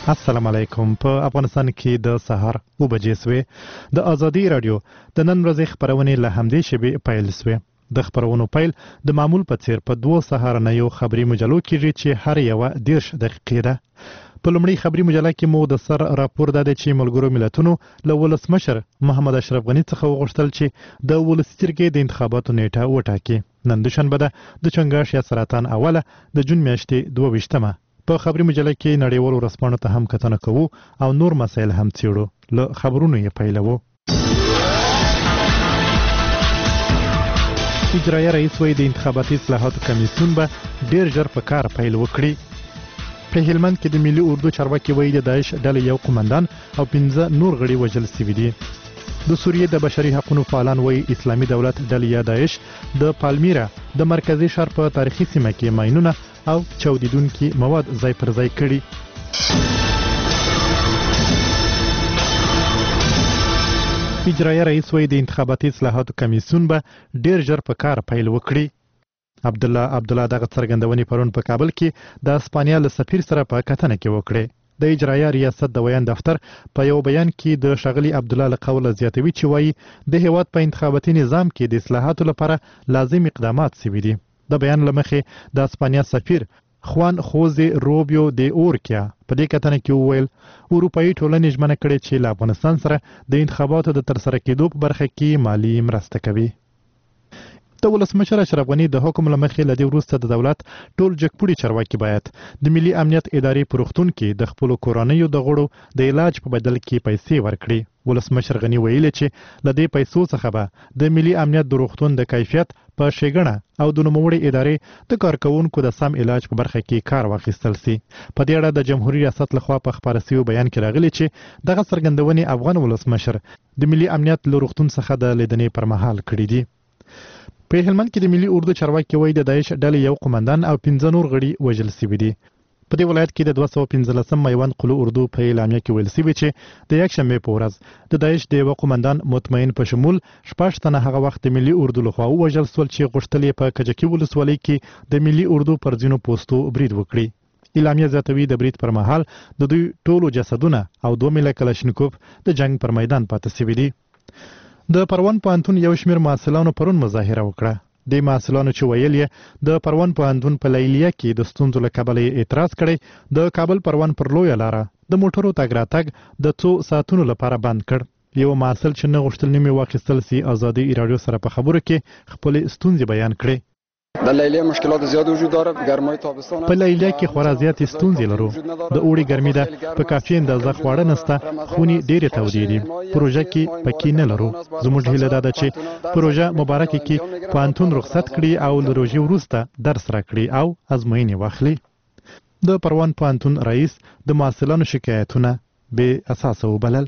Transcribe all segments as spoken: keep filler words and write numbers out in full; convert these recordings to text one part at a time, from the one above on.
السلام علیکم. په افغانستان کې د سهار او بجې سوې د ازادي رادیو د نن ورځې خبرونه له همدې شبي پیل سوې. د خبرونو پیل د معمول په څیر په دوه سهارنیو خبري مجلو کې چې هر یو دیرش دقیقې ده. په لومړی خبري مجله کې مو د سر راپور د چې ملګرو ملتونو له ولسمشر محمد اشرف غنی څخه وغوښتل چې د ولسي جرګې د انتخاباتو نیټه وټاکي. نن دوشنبه ده د چنګاښ یا سرطان اوله د جون میاشتې دوه ویشتمه. په خبري مجله کې نړیوالو رسمانو ته هم کتنه کوو او نور مسایل هم څیړو. له خبرونو یې پیلوو. اجرایه رئیس وایي د انتخاباتي اصلاحاتو کمیسیون به ډیر ژر په کار پیل وکړي. په هلمند کې د ملي اردو چارواکي وایي د داعش ډلې یو قومندان او پنځه نور غړي وژل شوي دي. د سوریې د بشري حقوقو فعالان وایي اسلامي دولت ډلې یا داعش د پالمیرا د مرکزي ښار په تاریخي سیمه کې ماینونه او چاودیدونکي مواد ځای پر ځای کړي. اجرایه رئیس وایي د انتخاباتي اصلاحاتو کمیسیون به ډیر ژر په کار پیل وکړي. عبدالله عبدالله دغه څرګندونې پرون په کابل کې د اسپانیا له سفیر سره په کتنه کې وکړې. د اجرایه ریاست د ویان دفتر په یو بیان کې د ښاغلي عبدالله له قوله زیاتوي چې وایي د هیواد په انتخاباتي نظام کې د اصلاحاتو لپاره لازم اقدامات شوي دي. د بیان له مخې د اسپانیا سفیر خوان خوزې روبیو د اورکیا په دې کتنه کې وویل اروپایي ټولنې ژمنه کړې چې له افغانستان سره د انتخاباتو د ترسره کېدو په برخه کې مالي مرسته کوي. د ولسمشر اشرف غنی د حکم له مخې له دې وروسته د دولت ټول جګپوړي چارواکي باید د ملي امنیت ادارې په روغتون کې د خپلو کورنیو د غړو د علاج په بدل کې پیسې ورکړي. ولسمشر غنی ویلي چې له دې پیسو څخه به د ملي امنیت د روغتون د کیفیت په ښېګڼه او د نوموړي ادارې د کارکوونکو د سم علاج په برخه کې کار واخیستل سي. په دې اړه د جمهوریت ریاست لخوا په خپاره شوي بیان کې راغلي چې دغه څرګندونې افغان ولسمشر د ملي امنیت له روغتون څخه د لیدنې پر مهال کړي دي. په هلمند کې د ملي اردو چارواکي وایي د داعش ډلې یو قومندان او پنځه نور غړي وژل شوي دي. په دې ولایت کې د دوه سوه پنځلسم میوند قلو اردو په اعلامیه کې ویل شوي چې د یکشنبې په ورځ د داعش د یوه قومندان مطمئن په شمول شپږ تنه هغه وخت د ملي اردو لخوا ووژل شول چې غوښتل یې په کجکي ولسوالۍ کې د ملي اردو پر ځینو پوستو برید وکړي. اعلامیه زیاتوي د برید پر مهال د دوی ټولو جسدونه او دوه میله کلشنکوف د جنگ پر میدان پاتې شوي دي. د پروان پوهنتون یو شمېر محصلانو پرون مظاهره وکړه. د محصلانو چې ویل یې د پروان پوهنتون په لیلیه کې د ستونزو له کبله اعتراض کړی د کابل پروان پر لویه لاره د موټرو تګ راتګ د څو ساعتونو لپاره بند کړ. یو محصل چې نه غوښتل نیمې واخیستل سي ازادي رادیو سره په خبرو کې خپلې ستونزې بیان کړې. در لیلیه مشکلات زیاد وجود داره. گرمای تابستان په لیلیه کې خورا زیاتې ستونزې لرو. د اوړي ګرمي ده، په کافي اندازه خواړه نشته، خونې ډېرې تودې دي. پروژه کې پکې نه لرو. زموږ هیله دا ده چې پروژه مبارکه کې پوهنتون رخصت کړي او له روژې وروسته درس راکړي او ازموینې واخلي. د پروان پوهنتون رئیس د محصلانو شکایتونه بې اساسه وبلل.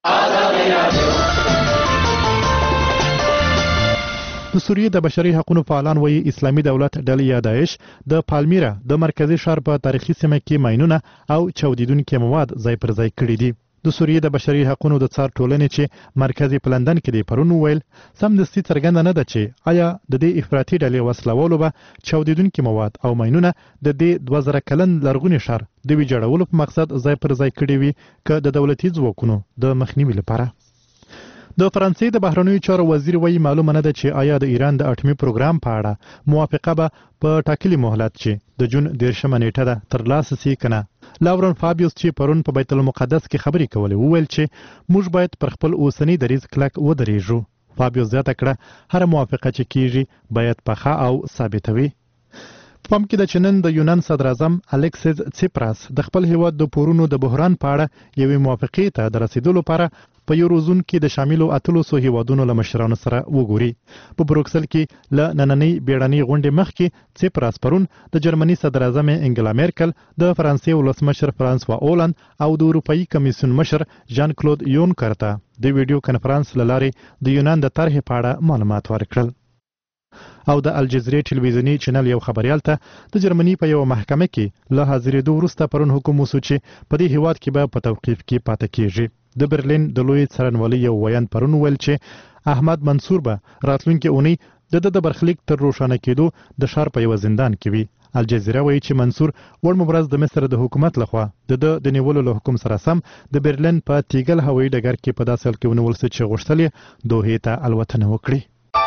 د سوریې د بشري حقوقو فعالان وایي اسلامي دولت ډلې یا داعش د پالمیرا د مرکزي ښار په تاریخي سیمه کې ماینونه او چاودیدونکي مواد ځای پر ځای کړي دي. د سوریې د بشري حقوقو د څار ټولنې چې مرکز په لندن کې دی پرون ویل سمدستي څرګنده نه ده چې آیا د دې افراطي ډلې وسلوالو به چاودیدونکي مواد او ماینونه د دې دوه زره کلن لرغوني ښار د ویجاړولو په مقصد ځای پر ځای کړي وي که د دولتي ځواکونو د مخنیوي لپاره. د فرانسې د بهرنیو چارو وزیر وایي معلومه نه ده چې آیا د ایران د اټومي پروګرام په اړه موافقه به په ټاکلي مهلت چې د جون دیرشمه نیټه ده ترلاسه سي که نه. لاورن فابیوس چې پرون په بیت المقدس کې خبرې کولې وویل چې موږ باید پر خپل اوسنی دریځ کلک ودرېږو. فابیوس زیاته کړه هر موافقه چې کیږي باید پخه او ثابته وي. پام کې د چنن د یونان صدر اعظم الکسیس سیپراس د خپل هیواد د پورونو د بحران په اړه یوې موافقې ته د رسیدلو لپاره په یوروزون کې د شاملو اتلو سو هیوادونو له مشرانو سره وګوري. په بروکسل کې له نننۍ بیړنۍ غونډې مخکې سیپراس پرون د جرمني صدر اعظم انګلا میرکل، د فرانسې ولسمشر فرانسوا اولند او د اروپایي کمیسیون مشر ژان کلود یونکر ته د ویډیو کنفرانس له لارې د یونان د طرحې په اړه معلومات ورکړل. او د الجزیرې ټلویزیوني چینل یو خبریال ته د جرمني په یو محکمه کې له حاضرېدو وروسته پرون حکم وسو چې په دې هیواد کې به په توقیف کې پاتې کیږي. د برلین د لوی څارنوالۍ یو ویاند پرون ویل چې احمد منصور به راتلونکي اونۍ د د برخلیک تر روښانه کېدو د ښار په یو زندان کې وي الجزیره وایي چې منصور وړ مبرز د مصر د حکومت لخوا د د نیولو له حکم سره سم د برلین په تیګل هوایي ډګر کې په داسې حال کې ونیول شو چې غوښتل یې دوحې ته الوتنه وکړي.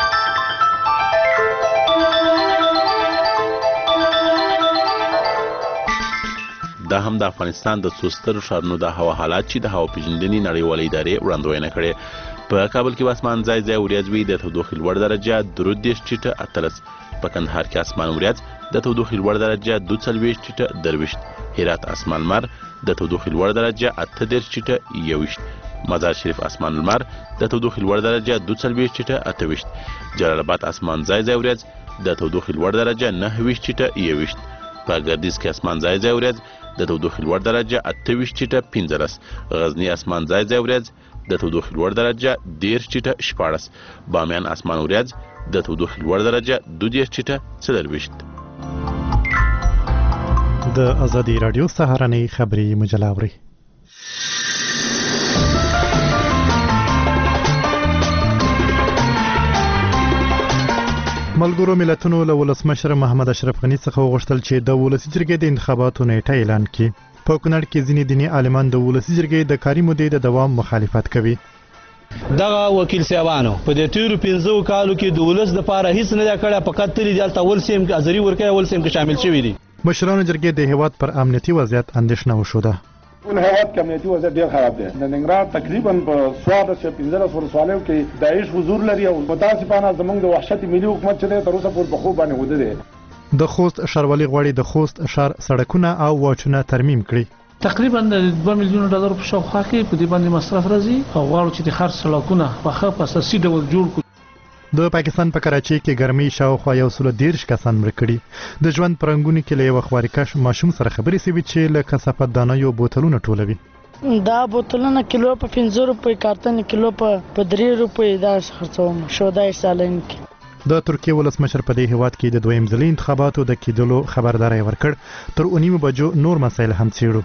دا هم د افغانستان د څو سترو ښارونو د هوا حالات چې د هوا پیژندنې نړیوالې ادارې وړاندوینه کړې. په کابل کې اسمان ځای ځای وریځ وي، د تودوخې لوړ درجه درې دېرش ټیټه اتلس. په کندهار کې اسمان وریځ، د تودوخې لوړ درجه دوه څلوېښت ټیټه درویشت. هرات اسمان لمر، د تودوخې لوړ درجه اته دېرش ټیټه یوویشت. مزار شریف اسمان لمر، د تودوخې لوړ درجه دوه څلوېښت ټیټه اته ویشت. جلال آباد اسمان ځای ځای وریځ، د تودوخې لوړ درجه نهه ویشت ټیټه یوویشت. په ګردیز کې اسمان ځای ځای وریځ، د تودوخې لوړ درجه اته ویشت ټیټه پنځلس. غزنی اسمان ځای ځای وریځ، د تودوخې لوړ درجه دېرش ټیټه شپاړس. بامیان اسمان وریځ، د تودوخې لوړ درجه دوه دېرش ټیټه څلرویشت. د ازادي راډیو سهارنۍ خبري مجله اوري. ملګرو ملتونو له ولسمشر محمد اشرف غني څخه وغوښتل چې د ولسي جرګې د انتخاباتو نیټه اعلان کړي. په کونړ کې ځینې دیني عالمان د ولسي جرګې د کاري مودې د دوام مخالفت کوي. دغه وکیل صاحبانو په دې تیرو پنځو کالو کې د ولس لپاره هیڅ نه دا کړه، فقط تللی دلته ول سیم کې ازري ورکه ول سیم کې شامل شوی دي. مشرانو جرګې د هیواد پر امنیتي وضعیت اندېښنه وښوده. ټول هیواد کې امنیتي وضعیت ډېر خراب دی. د ننګرهار تقریبا په څوارلس یا پنځلس ولسوالیو کې داعش حضور لري او متاسفانه زموږ د وحشت ملي حکومت چې دی تر اوسه پورې په خوب باندې وده دی. د خوست ښاروالي غواړي د خوست ښار سړکونه او واچونه ترمیم کړي. تقریبا د دوه میلیونه ډالر په شاوخوا کې په دې باندې مصرف راځي او غواړو چې د ښار سړکونه په ښه په اساسي ډول جوړ کړو. د پاکستان په کراچۍ کې ګرمۍ شاوخوا یو سل دېرش کسان مړه کړي. د ژوند پرنګونو کې له یو خوارکش ماشوم سره خبرې سوي چې له کثافت دانیو بوتلونه ټولوي. دا بوتلونه کیلو په پنځه روپۍ، کارتن کیلو په درې روپۍ دا خرڅوم شو دا سالم کې. د ترکیه ولسمشر په دې هیواد کې د دویم ځلي انتخاباتو د کېدلو خبرداري ورکړ. تر اونیمو بجو نور مسایل هم څېړو.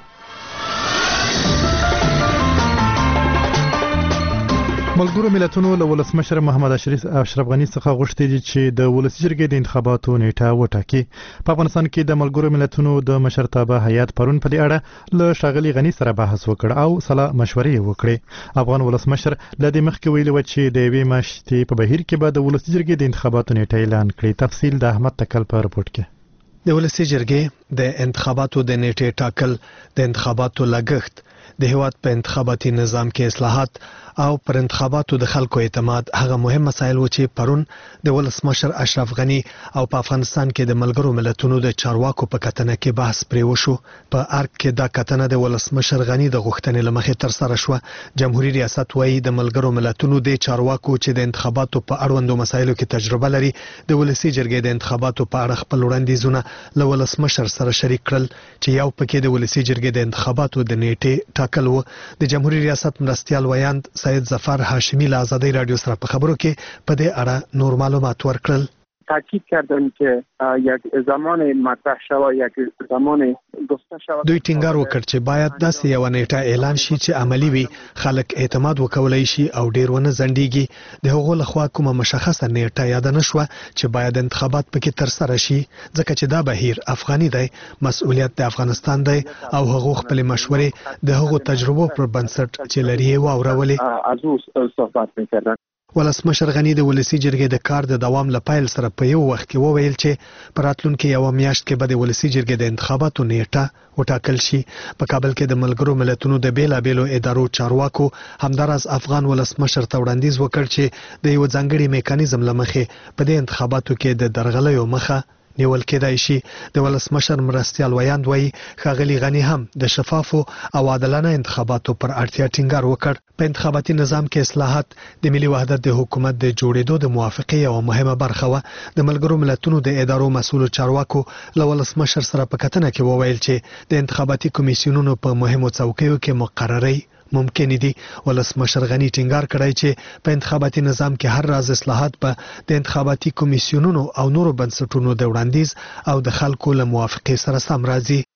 ملګرو ملتونو له ولسمشر محمد اشرف غني څخه غوښتي دي چې د ولسي جرګې د انتخاباتو نیټه وټاکي. په افغانستان کې د ملګرو ملتونو د مشرتابه هیئت پرون په دې اړه له ښاغلي غني سره بحث وکړ او سلا مشورې وکړې. افغان ولسمشر له دې مخکې ویلي و چې د یوې میاشتې په بهیر کې به د ولسي جرګې د انتخاباتو نیټه اعلان کړي. تفصیل د احمد تکل په رپورټ کې. د ولسي جرګې د انتخاباتو د نیټې ټاکل، د انتخاباتو لګښت، د هیواد په انتخاباتي نظام کې اصلاحات او پر انتخاباتو د خلکو اعتماد هغه مهم مسایل و چې پرون د ولسمشر اشرف غني او په افغانستان کې د ملګرو ملتونو د چارواکو په کتنه کې بحث پرې وشو. په ارګ کې دا کتنه د ولسمشر غني د غوښتنې لمخې تر سره شو. جمهوریت ریاست وایي د ملګرو ملتونو د چارواکو چې د انتخاباتو په اړوندو مسایلو کې تجربه لري د ولسي جرګې د انتخاباتو په اړه خپل وړاندیزونه له ولسمشر سره شریک کړل چې یو پکې د ولسي جرګې د انتخاباتو د نیټې ټاکل و. د جمهوریت ریاست مرستیال ویاند سید ظفر هاشمی له آزادی رادیو سره په خبرو کې په دې اړه نور معلومات ورکړل. تاکید کردن که یک زمان مطرح شوه یک زمان گفته شوه. دوی ټینګار وکړ چې باید داسې یو نیټه اعلان شي چې عملی وي، خلک اعتماد وکولای شي او ډیر ونه ځنډيږي. د هغو لخوا کومه مشخصه نیټه یاد نه شوه چې باید انتخابات پکې تر سره شي، ځکه چې دا بهیر افغاني دی، مسؤلیت د افغانستان دی او هغه خپل مشورې د هغو تجربو پر بنسټ چې لري واورولې. از او صحبت می‌کردن. ولسمشر غني د ولسي جرګې د کار د دوام لپاره سره په یو وخت کې وویل چې په راتلونکي یو میاشت کې به د ولسي جرګې د انتخاباتو نیټه وټاکل شي. په کابل کې د ملګرو ملتونو د بیلابېلو ادارو چارواکو همدارس افغان ولسمشر ته وړاندیز وکړ چې د یو ځانګړي میکانیزم لمخې په دې انتخاباتو کې د درغلیو مخه نیول کېدای شي. د ولسمشر مرستیال ویاند وایي ښاغلي غني هم د شفافو او عادلانه انتخاباتو پر اړتیا ټینګار وکړ. په انتخاباتي نظام کې اصلاحات د ملي وحدت د حکومت د جوړېدو د موافقې یوه مهمه برخه وه. د ملګرو ملتونو د ادارو مسؤلو چارواکو له ولسمشر سره په کتنه کې وویل چې د انتخاباتي کمیسیونونو په مهمو څوکیو کې مقرري ممکن دي. ولسمشر غني ټینګار کړی چې په انتخاباتي نظام کې هر راز اصلاحات په د انتخاباتي کمیسیونونو او نورو بنسټونو د وړاندیز او د خلکو له موافقې سره سم راځي.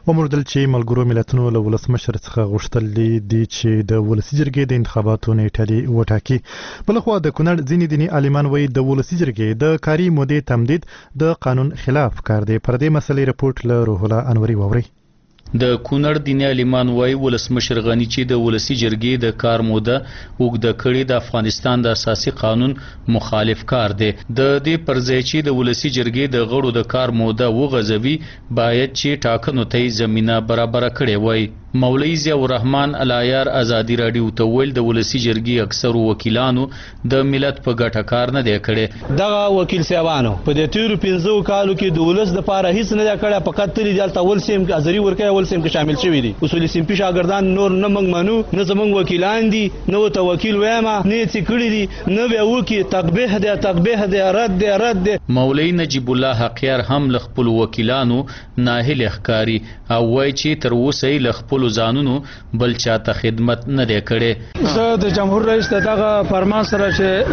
وموردل چې ملګرو ملتونو له ولسمشر څخه غوښتل دي چې د ولسي جرګې د انتخاباتو نیټه دې وټاکي. بلخوا د کونړ ځینې دیني عالمان وایي د ولسي جرګې د کاري مودې تمدید د قانون خلاف کار دی. پر دې مسلې رپورټ له روح الله انوري واورئ. د کونړ دیني عالمان وایي ولسمشر غني چې د ولسي جرګې د کار موده اوږده کړې د افغانستان د اساسي قانون مخالف کار دی. د دې پر ځای چې د ولسي جرګې د غړو د کار موده وغځوي باید چې ټاکنو ته زمينه برابر کړي وای. مولوي ضیاء الرحمن العیار ازادي راډیو ته ویل د ولسي جرګې اکثر وکیلانو د ملت په ګټه کار نه دی کړی. دغه وکیل صاحبانو په دې تیرو پنځو کالو کې د ولس د پاره هیڅ نه دی کړی، فقط تلي دلته ول سیم ازري ورکه ول سیم کې شامل شوی دي. اصولي سیم پی شاګردان نور نه منګ منو، نه زمونږ وکیلان دي، نو ته وکیل وایم نه چې کړی دي، نه به وکی تقبیح دی تقبیح دی رد دی رد دی. مولوي نجیب الله حقیار هم ل خپل وکیلانو ناهیل ښکاری او وایي چې تر اوسه ل خپل ځانونو بل چاته خدمت نه دی کړی. زه د جمهور رئیس دغه فرمان سره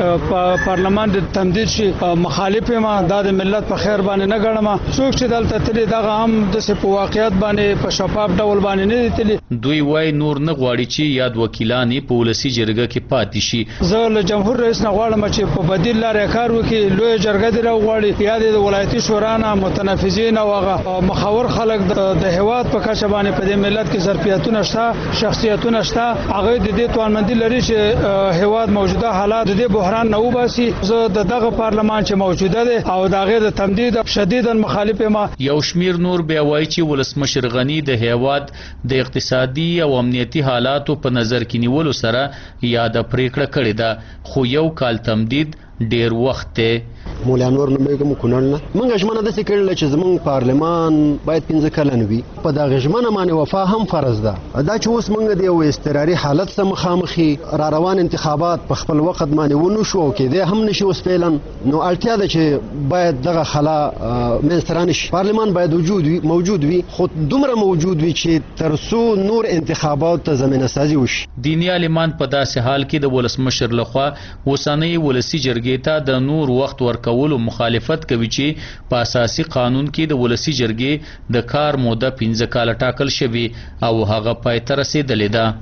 چې پارلمان د تمدید شي مخالف ما د ملت په خیر باندې نه ګڼم. څوک چې دلته تللی دغه هم د په واقعیت باندې په شفاف ډول باندې نه دي تللی. دوی وای نور نه غواړي چې یاد وکیلان په ولسي جرګه کې پاتې شي. زه له جمهور رئیس نه غواړم چې په بدیل لارې کار وکړي، لوی جرګه دی راغواړي یا د ولایتي شورا نه متنفذین او هغه مخاور خلک د هیواد په کچه باندې په دې ملت کې ظرفیتونه شته، شخصیتونه شته، هغه د دې توانمندي لري چې هیواد موجوده حالات د دې بحران نه وباسي. زه د دغه پارلمان چې موجوده دی او دغه د تمدید شدیداً مخالف ما. یو شمیر نور بیا وایي چې ولسمشر غني د هیواد د اقتصادي او امنیتي حالاتو په نظر کې نیولو سره یاد پریکړه کړې ده، خو یو کال تمدید ډیر وخت ته. مولا نور نه کوم کونړ نه منګه ژمنه د سکړل چې زمونږ پارلمان باید پنځه کلن وي. په دا ژمنه باندې وفا هم فرض ده. دا چې اوس منګه دی یو استقراري حالت سره مخامخي را روان انتخابات په خپل وخت باندې ونه شو کې دی هم نشي اوس فعلا نو اړتیا ده چې باید دغه خلا منستران شي. پارلمان باید وجود وي موجود وي، خو دومره موجود وي چې ترسو نور انتخابات ته زمينه سازي وشي. دیني عالمان په داسې حال کې د ولسمشر لخوا وسنۍ ولسي جرګې ته د نور وخت ورکولو مخالفت کوي چې په اساسي قانون کې د ولسي جرګې د کار موده پنځه کاله ټاکل شوی او هغه پای ته رسیدلې ده.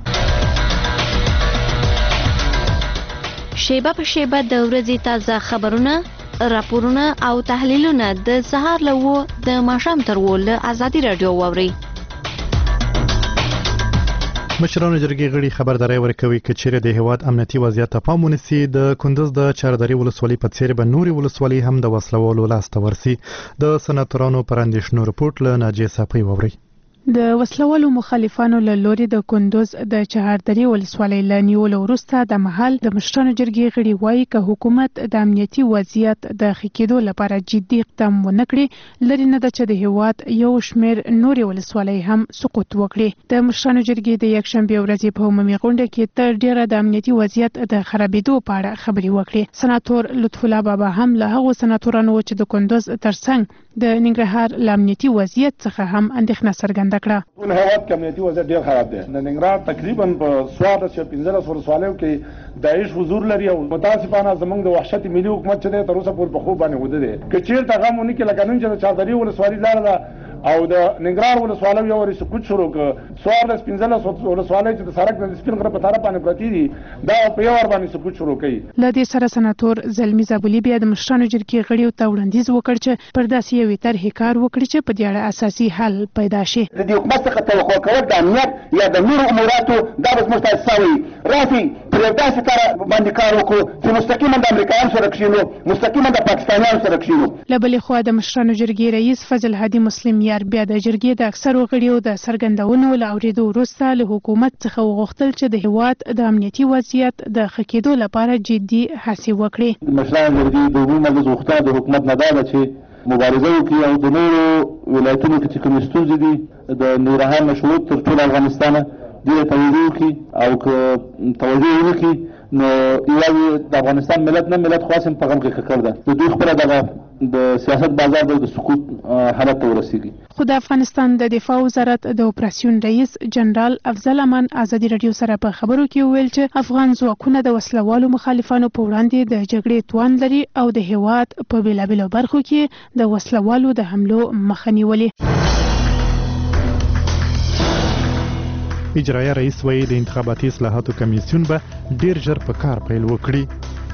شیبه په شیبه د ورځې تازه خبرونه، راپورونه او تحلیلونه د سهار له و د ماښام تر و له ازادي راډیو واورئ. مشرانو جرګې غړي خبرداري ورکوي چې چیرې د هیواد امنیتي وضعیت ته پام ونیسي د کندز د چاردري ولسوالۍ په څیر به نوري ولسوالۍ هم د وسلوالو لاس ته ورسي. د سناتورانو پر اندېښنو رپورټ له ناجیه صافي واورئ. د وسلوالو مخالفانو له لوري د کندوز د چهاردري ولسوالۍ له نیولو وروسته د محل د مشرانو جرګې غړي وایي چې حکومت د امنیتي وضعیت د ښه کېدو لپاره جدي اقدام ونه کړي، لري نه ده چې د هیواد یو شمېر نورې ولسوالۍ هم سقوط وکړي. د مشرانو جرګې د یکشنبې ورځې په عمومي غونډه کې تر ډیره د امنیتي وضعیت د خرابېدو په اړه خبرې وکړې. سناتور لطف الله بابا هم له هغو سناتورانو چې د کندوز ترڅنګ د ننګرهار له امنیتي وضعیت څخه هم اندېښنه څرګنده کړه. ټول هیواد کې امنیتي وضعیت ډېر خراب دی. د ننګرهار تقریبا په څوارلس یا پنځلس ولسوالیو کې داعش حضور لري او متاسفانه زموږ د وحشت ملي حکومت چې دی تر اوسه پورې په خوب باندې وده دی. که چېرته غم ونه کړي لکه نن چې د چاردري ولسوالۍ لاره ده او د ننګرهار ولسوالۍ یو وارې سقوط شروع کړ، څوارلس پنځلس ولسوالۍ چې د سړک د سپین غره په طرف باندې پرتې دي دا په یو ور باندې سقوط شروع کړي. له دې سره سناتور زلمي زابلي بیا د مشرانو جرګې غړیو ته وړاندیز وکړ چې پر داسې یوې طرحې کار وکړي چې په دې اړه اساسي حل پیدا شي. د دې حکومت څخه توقع کول د امنیت یا د نورو اموراتو دا به زموږ ته سوي راسي پر داسې کار باندې کار وکړو چې مستقیما د امریکایانو سره کښینو، مستقیما د پاکستانیانو سره کښینو. له بلې خوا د مشرانو جرګې رئیس فضل هادي مسلم یار بیا د جرګې د اکثرو غړیو د څرګندونو له اورېدو وروسته له حکومت څخه وغوښتل چې د هیواد د امنیتي وضعیت د ښه کېدو لپاره جدي هڅې وکړي. د مشرانو جرګې د عمومي مجلس غوښتنه د حکومت نه دا ده چې مبارزه وکړي او د نورو ولایتونو کې چې کومې ستونزې دي د ننګرهار نه شروع تر ټول افغانستانه دې ته توجه وکړي او که توجه ونه کړي نو یوازې د افغانستان ملت نه ملت خاص هم په غم کې ککړ ده. د دوی خپله دغه د سیاست بازار د سقوط حالت ته ورسیږي. خو د افغانستان د دفاع وزارت د اپراسیون رئیس جنرال افضل امان ازادي راډیو سره په خبرو کې وویل چې افغان ځواکونه د وسلوالو مخالفانو په وړاندې د جګړې توان لري او د هیواد په بیلابیلو برخو کې د وسلوالو د حملو مخه نیولې. اجرایه رئیس وایي د انتخاباتي اصلاحاتو کمیسیون به ډیر ژر په کار پیل وکړي.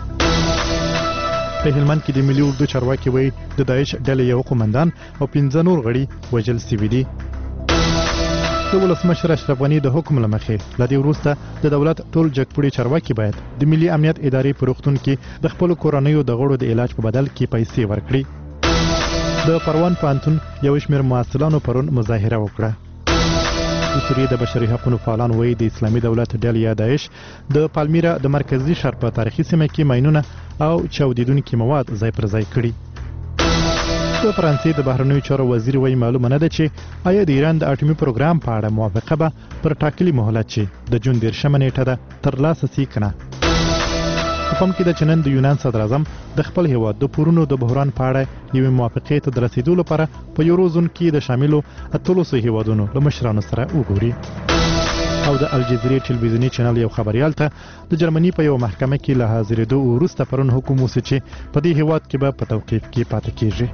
په هلمند کې د ملي اردو چارواکي وایي د داعش ډلې یو قومندان او پنځه نور غړي وژل سوي دي. د ولسمشر اشرف غني د حکم له مخې له دې وروسته د دولت ټول جګپوړي چارواکي باید د ملي امنیت ادارې په روغتون کې د خپلو کورنیو د غړو د علاج په بدل کې پیسې ورکړي. د پروان پوهنتون یو شمېر محصلانو پرون مظاهره وکړه. د سوریې د بشري حقوقو فعالان وایي د اسلامي دولت ډلې یا داعش د پالمیرا د مرکزي ښار په تاریخي سیمه کې ماینونه او چاودیدونکي مواد ځای پر ځای کړي. د فرانسې د بهرنیو چارو وزیر وایي معلومه نه ده چې آیا د ایران د اټومي پروګرام په اړه موافقه به پر ټاکلي مهلت چې د جون دېرشمه نیټه ده ترلاسه سي که نه. په پام کې ده چې نن د یونان صدراعظم د خپل هیواد د پورونو د بحران په اړه یوې موافقې ته د رسیدو لپاره په یوروزون کې د شاملو اتلسو هیوادونو له مشرانو سره وګوري. او د الجزیرې ټلویزیوني چینل یو خبریال ته د جرمني په یو محکمه کې له حاضرېدو وروسته پرون حکم وسو چې په دې هیواد کې به په توقیف کې پاتې کیږي.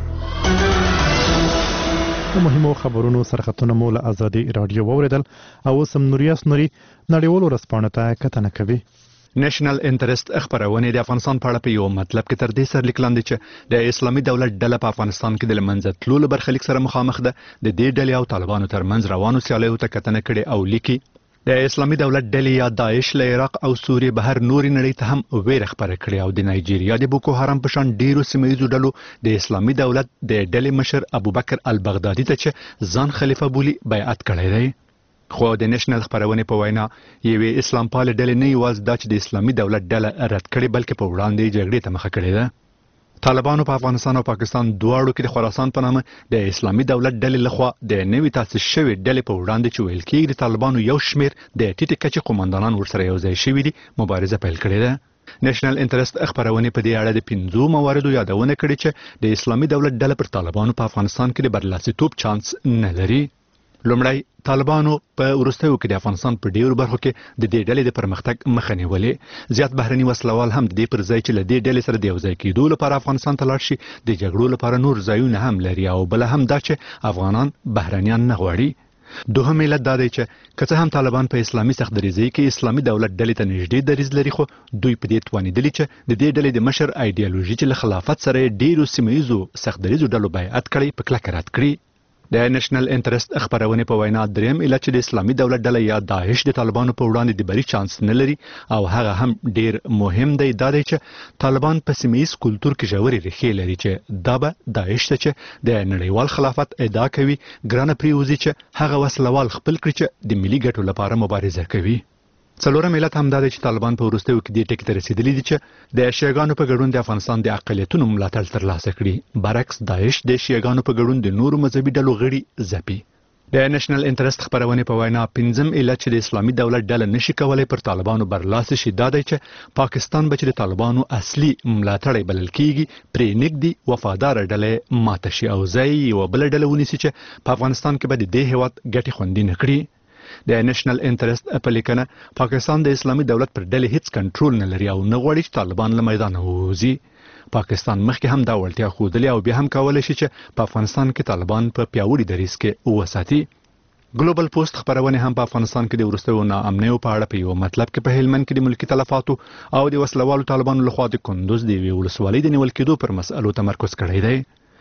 د مهمو خبرونو سرخطونه مو له ازادي رادیو واوریدل او اوس هم نوریاس نوري نړیوالو ورځپاڼو ته کتنه کوي. نېشنل انټرست خبرونه د افغانستان په اړه په یو مطلب کې تر دې سرلیک لاندې چې د اسلامي دولت ډله په افغانستان کې د لمنځه تلو له برخلیک سره مخامخ ده. د دې ډلې او طالبانو ترمنځ روانو سیالیو ته کتنه کړې او لیکي د اسلامي دولت ډلې یا داعش له عراق او سوریې بهر نوري نړۍ ته هم ویره خپره کړې او د نایجیریا د بوکو حرام په شان ډیرو سیمه ییزو ډلو د اسلامي دولت د ډلې مشر ابوبکر البغدادي ته چې ځان خلیفہ بولي بیعت کړی دی. خو د نېشنل خبرونه په وینا یوې اسلام پال ډلې نه یوازې دا چې د اسلامي دولت ډله رد کړي بلکې په وړاندې جګړې ته مخه کړې ده. طالبانو په افغانستان او پاکستان دواړو کې د خراسان په نامه د اسلامي دولت ډلې لخوا د نوې تاسیس شوې ډلې په وړاندې چې ویل کېږي د طالبانو یو شمېر د ټیټې کچې قومندانان ورسره یو ځای شوي دي مبارزه پیل کړې ده. نېشنل انټرست خبرونه په دې اړه د پنځو مواردو یادونه کړې چې د اسلامي دولت ډله پر طالبانو په افغانستان کې د برلاسیتوب چانس نه لري. لومړی طالبانو په وروستیو کې د افغانستان په ډیرو برخو کې د دې ډلې د پرمختګ مخه نیولې. زیات بهرني وسلوال هم د دې پر ځای چې له دې ډلې سره د یو ځای کېدو لپاره افغانستان ته لاړ شي د جګړو لپاره نور ځایونه هم لري او بل هم دا چې افغانان بهرنیان نه غواړي. دوهم علت دا دی چې که څه هم طالبان په اسلامي سختدریزۍ کې اسلامي دولت ډلې ته نږدې دریځ لري خو دوی په دې توانېدلي چې د دې ډلې د مشر ایډیالوژي چې له خلافت سره ډیرو سیمه ییزو سختدریزو ډلو بیعت کړی په کلکه رد کړي. د نېشنل انټرست خبرونه په وینا دریم علت چې د اسلامي دولت ډله یا داعش د طالبانو په وړاندې د بری چانس نه لري او هغه هم ډیر مهم دی دا دی چې طالبان په سیمه‌ییز کلتور کې ژورې ریښې لري چې دا به داعش ته چې د نړیوال خلافت ادعا کوي ګرانه پریوزي چې هغه وسلوال خپل کړي چې د ملي ګټو لپاره مبارزه کوي. څلورم علت هم دا دی چې طالبان په وروستیو کې دې ټکي ته رسیدلي دي چې د شیعاګانو په ګډون د افغانستان د اقلیتونو ملاتړ ترلاسه کړي برعکس داعش د شیعاګانو په ګډون د نورو مذهبي ډلو غړي ځپي. د نېشنل انټرست خبرونه په وینا پنځم علت چې د اسلامي دولت ډله نشي کولای پر طالبانو برلاسه شي دا دی چې پاکستان به چې د طالبانو اصلي ملاتړی بلل کیږي پرې نږدې وفادار ډله ماته شي او ځای یو بل ډله ونیسي چې په افغانستان کې به د دې هیواد ګټې خوندي نه کړي. د نېشنل انټرست په لیکنه پاکستان د اسلامي دولت پر ډلې هیڅ کنټرول نه لري او نه غواړي چې طالبان له میدانه ووځي. پاکستان مخکې هم دا وړتیا ښودلې او بیا هم کولی شي چې په افغانستان کې طالبان په پیاوړي دریځ کې وساتي. ګلوبل پوسټ خبرونه هم په افغانستان کې د وروستیو ناامنیو په اړه په یو مطلب کې په هلمند کې د ملکي تلفاتو او د وسلوالو طالبانو لخوا د کندوز د یوې ولسوالۍ د نیول کېدو پر مسألو تمرکز کړی دی.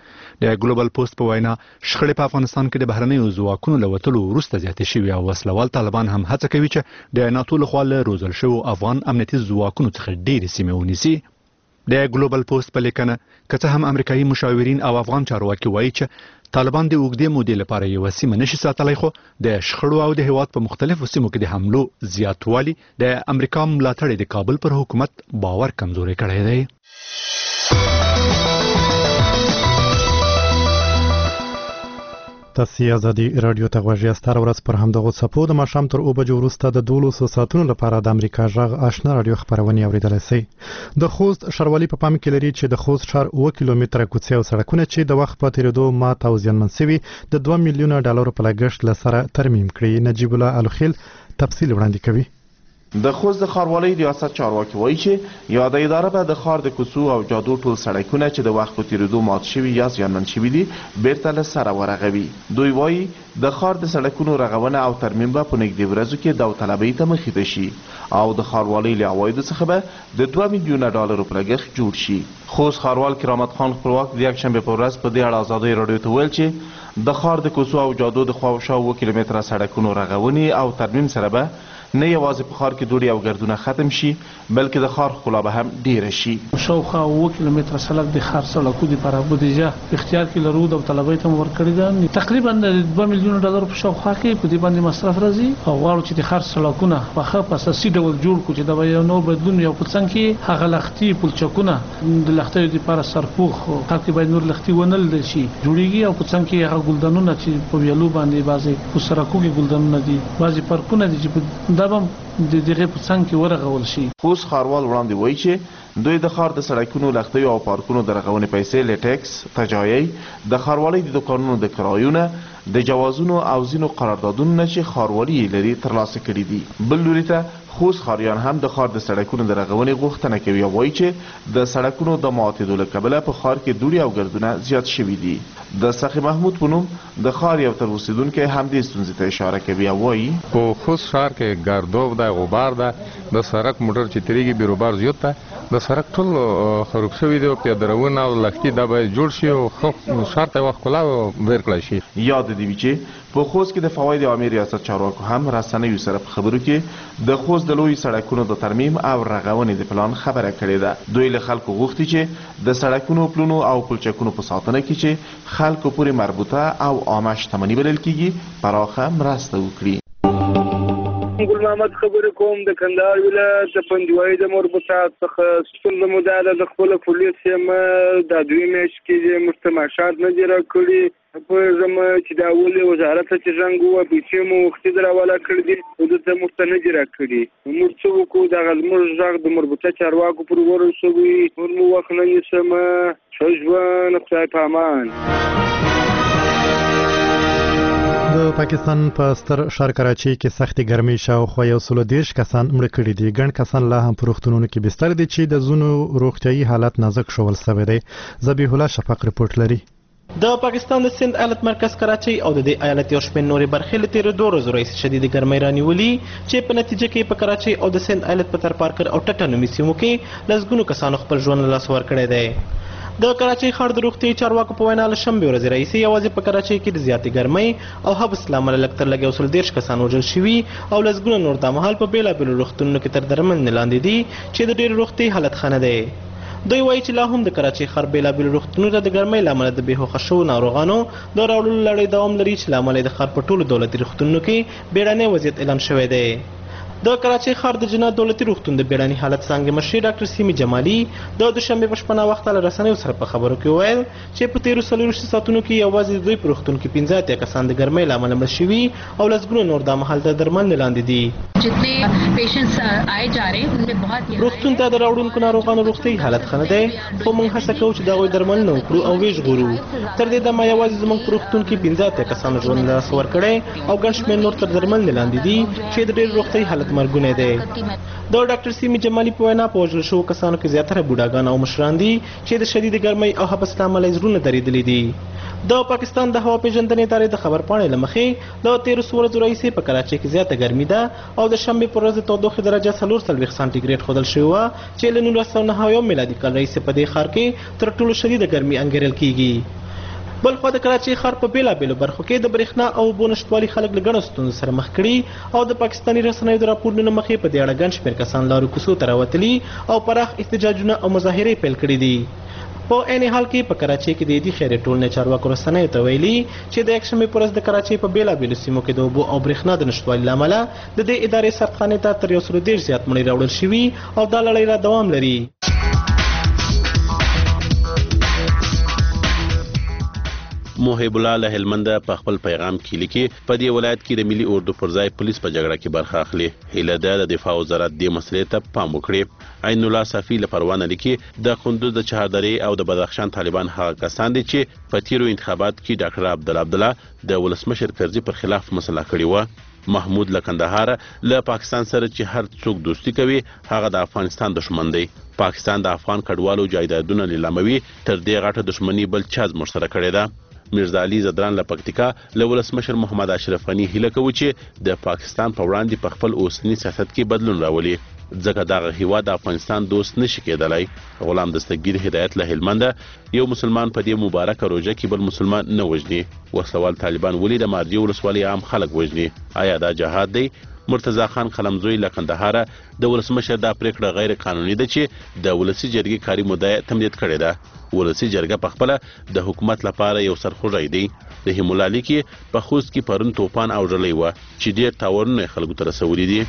د ګلوبل پوسټ په وینا شخړې په افغانستان کې د بهرنیو ځواکونو له وتلو وروسته زیاتې شوې او وسلوال طالبان هم هڅه کوي چې د ناتو لخوا له روزل شوو افغان امنیتي ځواکونو څخه ډېرې سیمې ونیسي. د ګلوبل پوسټ په لیکنه که څه هم امریکایي مشاورین او افغان چارواکي وایي چې طالبان د اوږدې مودې لپاره یوه سیمه نشي ساتلی خو د شخړو او د هیواد په مختلفو سیمو کې د حملو زیاتوالي د امریکا ملاتړ د کابل پر حکومت باور کمزوری کړی دی. تاسو ازادي رادیو ته غوږی ستاره ورځ پر همدغه صفو د ماښام تر اوه بجو وروسته د دولسو ساعتونو لپاره د امریکا غږ آشنا رادیو خبرونه اوریدلای شئ. د خوست ښاروالي په پام کې لري چې د خوست ښار اوه کیلومتره کوڅې او سړکونه چې د وخت په تیریدو مات او زیانمن شوي د دوه میلیونه ډالرو په لګښت له سره ترمیم کړي. نجیب الله الخیل تفصیل وړاندې کوي. د خوست د ښاروالۍ ریاست چارواکي وایي چې یاده اداره به د ښار د کوڅو او جادو ټول سړکونه چې د وخت په تېرېدو مات شوي یا زیانمن شوي دي بیرته له سره ورغوي. دوی وایي د ښار د سړکونو رغونه او ترمیم به په نږدې ورځو کې داوطلبۍ ته مخې ته شي او د ښاروالۍ له عوایدو څخه به د دوه میلیونه ډالرو په لګښت جوړ شي. خوست ښاروال کرامت خان خپلواک د یکشنبې په ورځ په دې اړه ازادۍ راډیو ته ویل چې د ښار د کوڅو او جادو د خواوشا اووه کیلومتره سړکونو رغونې او ترمیم سره به نه یوازې په ښار کې دوړې او ګردونه ختم شي بلکې د ښار ښکلا به هم ډیره شي. شاوخوا اووه کیلومتره سړک د ښار سړکو دپاره بودیجه اختیار کې لرو داوطلبۍ ته مو ورکړې ده. تقریبا د دوه میلیونه ډالرو په شاوخوا کې په دې باندې مصرف راځي او غواړو چې د ښار سړکونه په ښه په اساسي ډول جوړ کړو چې دا به یو نور بدلون یو په څنګ کې هغه لښتي پلچکونه د لښتیو دپاره سرپوښ خلک باید نور لښتي ونه لیدل شي جوړېږي او په څنګ کې هغه ګلدانونه چې په ویالو باندې بعضې په سړکو کې ګلدانونه دي بعضې پارکونه دي چې دا به د دغه په څنګ کې ورغول شي. خوست ښاروال وړاندې وایي چې دوی د ښار د سړکونو لښتیو او پارکونو د رغونې پیسې له ټیکس تجایي د ښاروالۍ د دوکانونو د کرایونه د جوازونو او ځینو قراردادونو نه چې ښاروالي یې لري ترلاسه کړي دي. بل لوري ته خوست ښاریان هم د ښار د سړکونو د رغونې غوښتنه کوي او وایي چې د سړکونو د ماتېدو له کبله په ښار کې دوړې او ګردونه زیات شوي دي. د سخي محمود په نوم د ښار یو تر اوسېدونکی همدې ستونزې ته اشاره کوي او وایي په خوست ښار کې ګردوب ده غبار ده د سړک موټر چې تېرېږي بیروبار زیات ده د سړک ټول خراب شوي دي او پیادهروونه او لښتي دا باید جوړ شي او ښار ته یوه ښکلا بېر کړی شي. یاد دې وي چې په خوست کې د فواید عامې ریاست چارواکو هم رسنیو سره په خبرو کې د خوست د لویو سړکونو د ترمیم او رغونې د پلان خبره کړې ده. دوی له خلکو غوښتي چې د سړکونو پلونو او پلچکونو په ساتنه کې چې خلکو پورې مربوطه او عامه شتمني بلل کېږي پراخه مرسته وکړي. ګل محمد خبرې کوم د کندهار ولایت د پنجوایي د مربوطات څخه ستونزه مو دا ده د خپله پولیس یم دا دوې میاشتې کېږي موږ ته معاشات نه دي راکړي پوهېږم چې دا ولې وزارت ته چې زنګ ووه پیسې مو وختي در حواله کړي دي خو دلته موږ ته نه دي راکړي. موږ څه وکړو دغه زموږ غږ د مربوطه چارواکو پورې ورسوي نور مو وخت نه نیسم. ښه ژوند خدای په امان. د پاکستان په ستر ښار کراچۍ کې سختې ګرمۍ شاوخوا یو سلو دېرش کسان مړه کړي دي. ګڼ کسان لا هم په روغتونونو کې بستر دي چې د ځینو روغتیایي حالت نازک ښول سوی دی. ذبیح الله شفق رپورټ لري. د پاکستان د سند ایالت مرکز کراچۍ او د دې ایالت یو شمېر نورې برخې له تېرو دوه ورځو راهیسې شدیدې ګرمۍ رانیولي چې په نتیجه کې په کراچۍ او د سند ایالت په تر پارکر او ټټه نومي سیمو کې لسګونو کسانو خپل ژوند له لاسه ورکړی دی. د کراچۍ ښار د روغتیایي چارواکو په وینا له شنبې ورځې راهیسې یوازې په کراچۍ کې د زیاتې ګرمۍ او حبس له امله لږ تر لږ یو سل دېرش کسان وژل شوي او لسګونه نور دا مهال په بېلابېلو روغتونونو کې تر درملنې لاندې دي چې د ډېرو روغتیایي حالت ښه نه دی. دوی وایي چې لا هم د کراچۍ ښار بېلابېلو روغتونونو ته د ګرمۍ له امله د بېهوښه شوو ناروغانو د راوړلو لړۍ دوام لري چې له امله یې د ښار په ټولو دولتي روغتونونو کې بېړنی وضعیت اعلان شوی دی. د کراچۍ ښار د جنات دولتي روغتون د بیړني حالت څانګې مشري ډاکټر سیمي جمالي د دوشنبې په شپه ناوخته له رسنیو سره په خبرو کې وویل چې په تېرو څلوېښتو ساعتونو کې یوازې د دوی په روغتون کې پنځه اتیا کسان د ګرمۍ له امله مړه شوي او لسګونه نور دا مهال د درملنې لاندې دي. روغتون ته د راوړونکو ناروغانو روغتیایي حالت ښه نه دی خو موږ هڅه کوو چې د هغوی درملنه وکړو او ویې ژغورو. تر دې دمه یوازې زموږ په روغتون کې پنځه اتیا کسانو ژوند له لاسه ورکړی او ګڼ شمېر نور تر درملنې لاندې دي چې د ډېر روغتیایي حالت مرګونی دی. د ډاکټر سیمي جمالي په وینا په وژل شوو کسانو کې زیاتره بوډاګان او مشران دي چې د شدیدې ګرمۍ او حبس له امله یې زړونه درېدلي دي. د پاکستان د هوا پیژندنې ادارې د خبر پاڼې له مخې د تېرو څو ورځو راهیسې په کراچۍ کې زیاته ګرمي ده او د شنبې پر ورځ د تودوخې درجه څلور څلوېښت سانټي ګریډ ښودل شوې وه چې له نولس سوه نهه اویا میلادي کال راهیسې په دې ښار کې تر ټولو شدیده ګرمي انګېرل کېږي. بلخوا د کراچۍ ښار په بېلابېلو برخو کې د برېښنا او اوبو نشتوالي خلک له ګڼو ستونزو سره مخ کړي او د پاکستاني رسنیو د راپورونو مخې په دې اړه ګڼ شمېر کسان لارو کوڅو ته راوتلي او پراخ احتجاجونه او مظاهرې پیل کړي دي. په عین حال کې په کراچۍ کې د دې خیریه ټولنې چارواکو رسنیو ته ویلي چې د یکشنبې په ورځ د کراچۍ په بېلابېلو سیمو کې د اوبو او برېښنا د نشتوالي له امله د دې ادارې سردخانې ته تر یو سلو دېرش زیات مړي راوړل شوي او دا لړۍ لا دوام لري. محب الله له هلمند په خپل پیغام کې لیکي په دې ولایت کې د ملي اردو پر ځای پولیس په جګړه کې برخه اخلي. هیله ده د دفاع وزارت دې مسلې ته پام وکړي. عین الله صافي له پروانه لیکي د کندوز د چهاردرې او د بدخشان طالبان هغه کسان دي چې په تیرو انتخابات کې ډاکټر عبدالله عبدالله د ولسمشر کرزي پر خلاف مسله کړې وه. محمود له کندهار له پاکستان سره چې هر څوک دوستی کوي هغه د افغانستان دشمن دی. پاکستان د افغان کډوالو جایدادونه لیلاموي، تر دې غټه دشمنی بل چا زموږ سره کړې ده. میرزا علي زدران له پکتیکا له ولسمشر محمد اشرف غني هیله کوي چې د پاکستان په وړاندې په خپل اوسنی سیاست کې بدلون راولي، ځکه دغه هیواد د افغانستان دوست نشي کېدلی. غلام دستگیر هدایت له هلمند یو مسلمان په دې مبارکه روژه کې بل مسلمان نه وژني. وسلوال طالبان ولې د مارجې ولسوالۍ عام خلک وژني؟ آیا دا جهاد دی؟ مرتضی خان قلمزوی له کندهاره د ولسمشر دا پریکړه غیر قانوني ده چې د ولسی جرګې کاري مدعا تمدید کړې ده. ولسی جرګه په خپل د حکومت لپاره یو سرخوږی دی. د همولالي کې په خوست کې پرون توپان او ډلې و چې ډیر تاوانونه خلکو ته رسولي دي.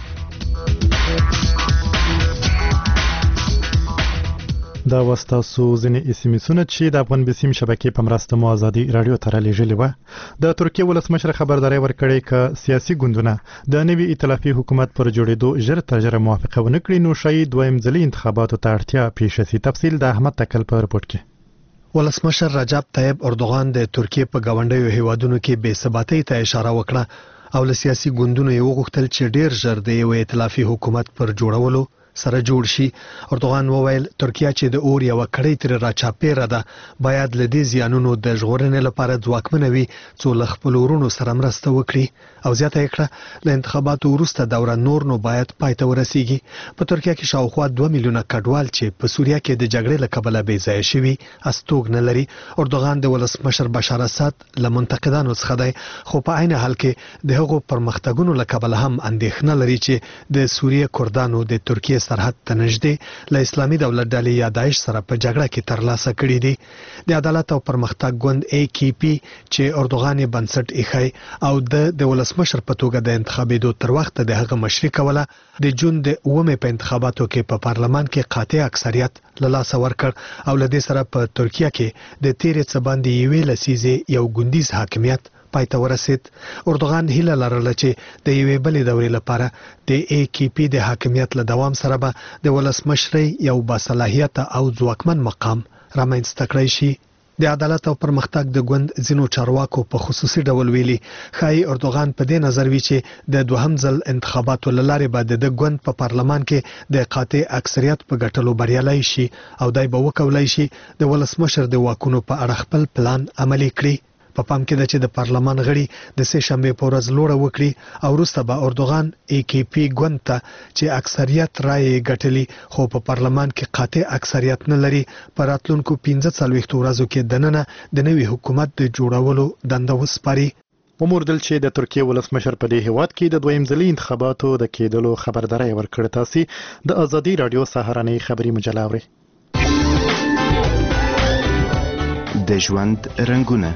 دا وستاسو ځینې اسیمسونه چې د افغان بسیم شبکې په مرسته مو ازادي رادیو ته رالیږلې وه. د ترکیې ولسمشر خبرداری ورکړې که سیاسي ګوندونه د نوي ائتلافي حکومت پر جوړېدو ژر تر ژره موافقه ونه کړي نو ښایي دویم ځلي انتخاباتو ته اړتیا پیښه شي. تفصیل د احمد تکل په رپورټ کې. ولسمشر رجب طیب اردوغان د ترکیې په گاونډیو هیوادونو کې بې ثباتۍ ته اشاره وکړه او له سیاسي ګوندونو یې وغوښتل چې ډیر ژر د یو ائتلافي حکومت پر جوړولو سره جوړ شي. اردوغان وویل ترکیه چې د اور یو کړۍ تر راچاپیره ده باید له دې زیانونو د ژغورنې لپاره ځواکمنه وي څو له خپل ورونو سره مرسته وکړي او زیاته یې کړه له انتخاباتو وروسته دوره نور نو باید پای ته ورسیږي. په ترکیه کې شاوخوا دوه میلیونه کډوال چې په سوریه کې د جګړې له کبله بې ځایه شوي استوګنه لري. اردوغان د ولسمشر بشار اسد له منتقدانو څخه دی خو په عین حال کې د هغو پرمختګونو له کبله هم اندېښنه لري چې د سوریه کردانو د ترکیې سرحد ته نږدې له اسلامي دولت ډلې یا داعش سره په جګړه کې ترلاسه کړي دي. د عدالت او پرمختګ ګوند ای کی پی چې اردوغان یې بنسټ ایښی او د د ولسمشر په توګه د انتخابېدو تر وخته د هغه مشري کوله د جون د اومې په انتخاباتو کې په پارلمان کې قاطع اکثریت له لاسه ورکړ او له دې سره په ترکیه کې د تیرې څه باندې یوې لسیزې یو ګوندیز حاکمیت پای ته ورسید. اردوغان هیله لرله چې د یوې بلې دورې لپاره د ای کی پی د حاکمیت له دوام سره به د ولسمشرۍ یو باصلاحیته او ځواکمن مقام رامنځته کړی شي. د عدالت او پرمختګ د ګوند ځینو چارواکو په خصوصي ډول ویلي ښایي اردوغان په دې نظر وي چې د دوهم ځل انتخاباتو له لارې به د ګوند په پارلمان کې د قاطع اکثریت په ګټلو بریالی شي او دای به وکولای شي د ولسمشر د واکونو په اړه خپل پلان عملي کړي. په پام کې ده چې د پارلمان غړي د سه شنبه په ورځ لوړه وکړي او وروسته به اردوغان ای کی پی ګوند ته چې اکثریت رایې ګټلي خو په پارلمان کې قاطع اکثریت نه لري په راتلونکو پنځه څلوېښتو ورځو کې دننه د نوي حکومت د جوړولو دنده وسپاري. وموردل چې د ترکیې ولسمشر په دې هیواد کې د دویم ځلي انتخاباتو د کېدلو خبرداری ورکړه. تاسو د ازادي رادیو سهارنۍ خبري مجله اورئ. د ژوند رنگونه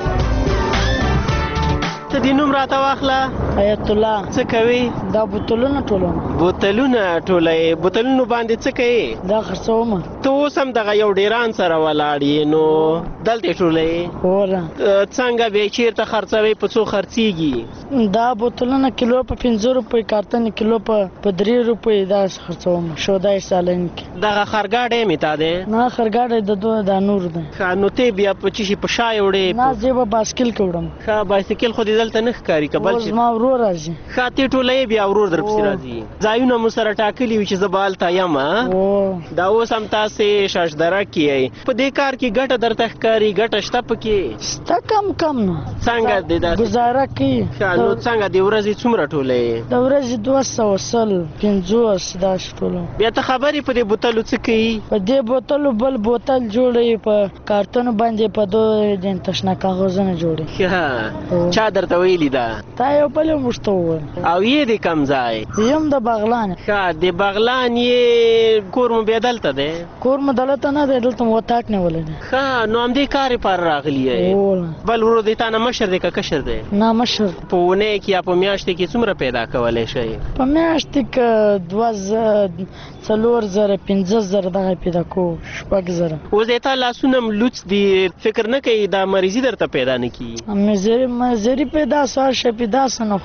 ته دې نوم راته واخله. حیات الله. څه کوي؟ دا بوتلونه ټولوم. بوتلونه ټولوي؟ بوتلونو باندې څه کوي؟ دا خرڅوم. ته اوس هم دغه یو ډیران سره ولاړ یې نو دلته ټولوي؟ هوره. څنګه به چیرته خرڅوي؟ په څو خرڅیږي؟ دا بوتلونه کیلو په پنځه روپۍ، کارتن کیلو په درې روپۍ دا خرڅوم. شودای سالن کې دغه خرګاډی مې تا دی؟ نه خرګاډی د دوه د نور دی. ښه نو ته بیا په چی شي په شای وړې؟ نه زه به باسکل کې وړم. ښه بایسکل خو دې دلته نه ښکاري کبل چې ما ورور راځي. ښه ته ټولوي بیا ورور در پسې راځي. ځایونه مو سره ټاکلي وي چې زه به هلته یم. دا اوس هم تاسې شاشدره کې یئ. په دې کار کې ګټه درته ښکاري؟ ګټه شته پکې؟ شته کم کم نو. څنګه دې داسې ګزاره کوي؟ ښه نو څنګه د ورځې څومره ټولوي؟ د ورځې دوه سوه سل پنځوس داسې ټولوم. بیا ته خبرې په دې بوتلو څه کوي؟ په دې بوتلو بل بوتل جوړوي په کارتونو باندې په دوه تشنه کاغذونه جوړوي. ښه چا درته ویلي ده؟ تا یو بل مشته وویل. او یې د کوم ځای؟ یم د بغلان. ښه د بغلان یې کور مو بیا دلته دی؟ کور مو دلته نه دی، دلته مو وتاک نیولی دی. ښه نو همدې کار لپاره راغلي یې؟ بل ورور دی تا نه مشر دی که کشر دی؟ نه مشر. په اونۍ کې یا په میاشتې کې څومره پیدا کولی شئ؟ په میاشتې کې دوه زره څلور زره پنځه زره دغه پیدا کوو، شپږ زره. اوس د تا لاسونه م لوڅ دي، فکر نه کوي دا مریضي درته پیدا نه کیږي؟ مزري مزري پیدا سو شپې داسې نه خو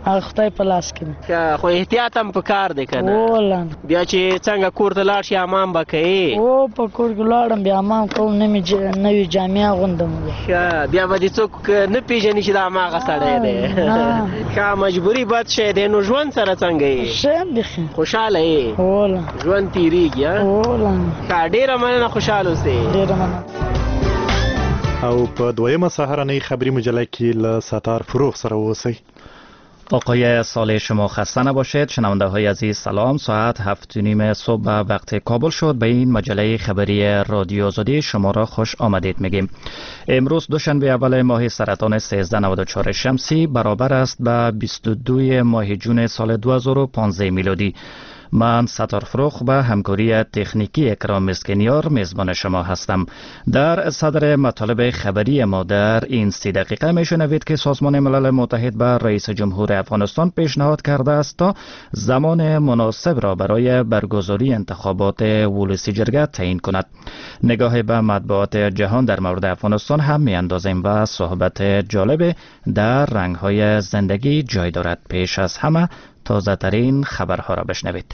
هغه خدای په لاس کې خو احتیاط هم پکار دی کنه والله بیا چې څنګه کور ته لاړ شي حمام به کوي او په کور کې لاړم بیا حمام کوم نه مې نوې جامې اغوندم بیا به دې څوک نه پیژني چې دا هماغه سړی دی ښه مجبوري بد شی دی نو ژوند سره څنګه یې ښه بیخي خوشحاله یې والله ژوند تېرېږي والله ښه ډېره مننه خوشحاله اوسئ ډېره مننه او په دویمه سهارنۍ خبری مجله کې له ستار فروغ سره اوسئ. آقای صالح شما خسته نباشید. شنونده های عزیز سلام. ساعت هفت و نیم صبح وقت کابل شد. به این مجله خبری رادیو آزادی شما را خوش آمدید میگیم. امروز دوشنبه اول ماه سرطان سیزده نود و چهار شمسی برابر است به بیست و دو ماه جون سال دو هزار و پانزده میلادی. من ستار فروغ به همکاری تکنیکی اکرام مسکنیار میزبان شما هستم. در صدر مطالب خبری ما در این سی دقیقه میشنوید که سازمان ملل متحد به رئیس جمهور افغانستان پیشنهاد کرده است تا زمان مناسب را برای برگزاری انتخابات ولسی جرگه تعیین کند. نگاه به مطبوعات جهان در مورد افغانستان هم میاندازیم و صحبت جالب در رنگ‌های زندگی جای دارد. پیش از همه تازه ترین خبرها را بشنوید.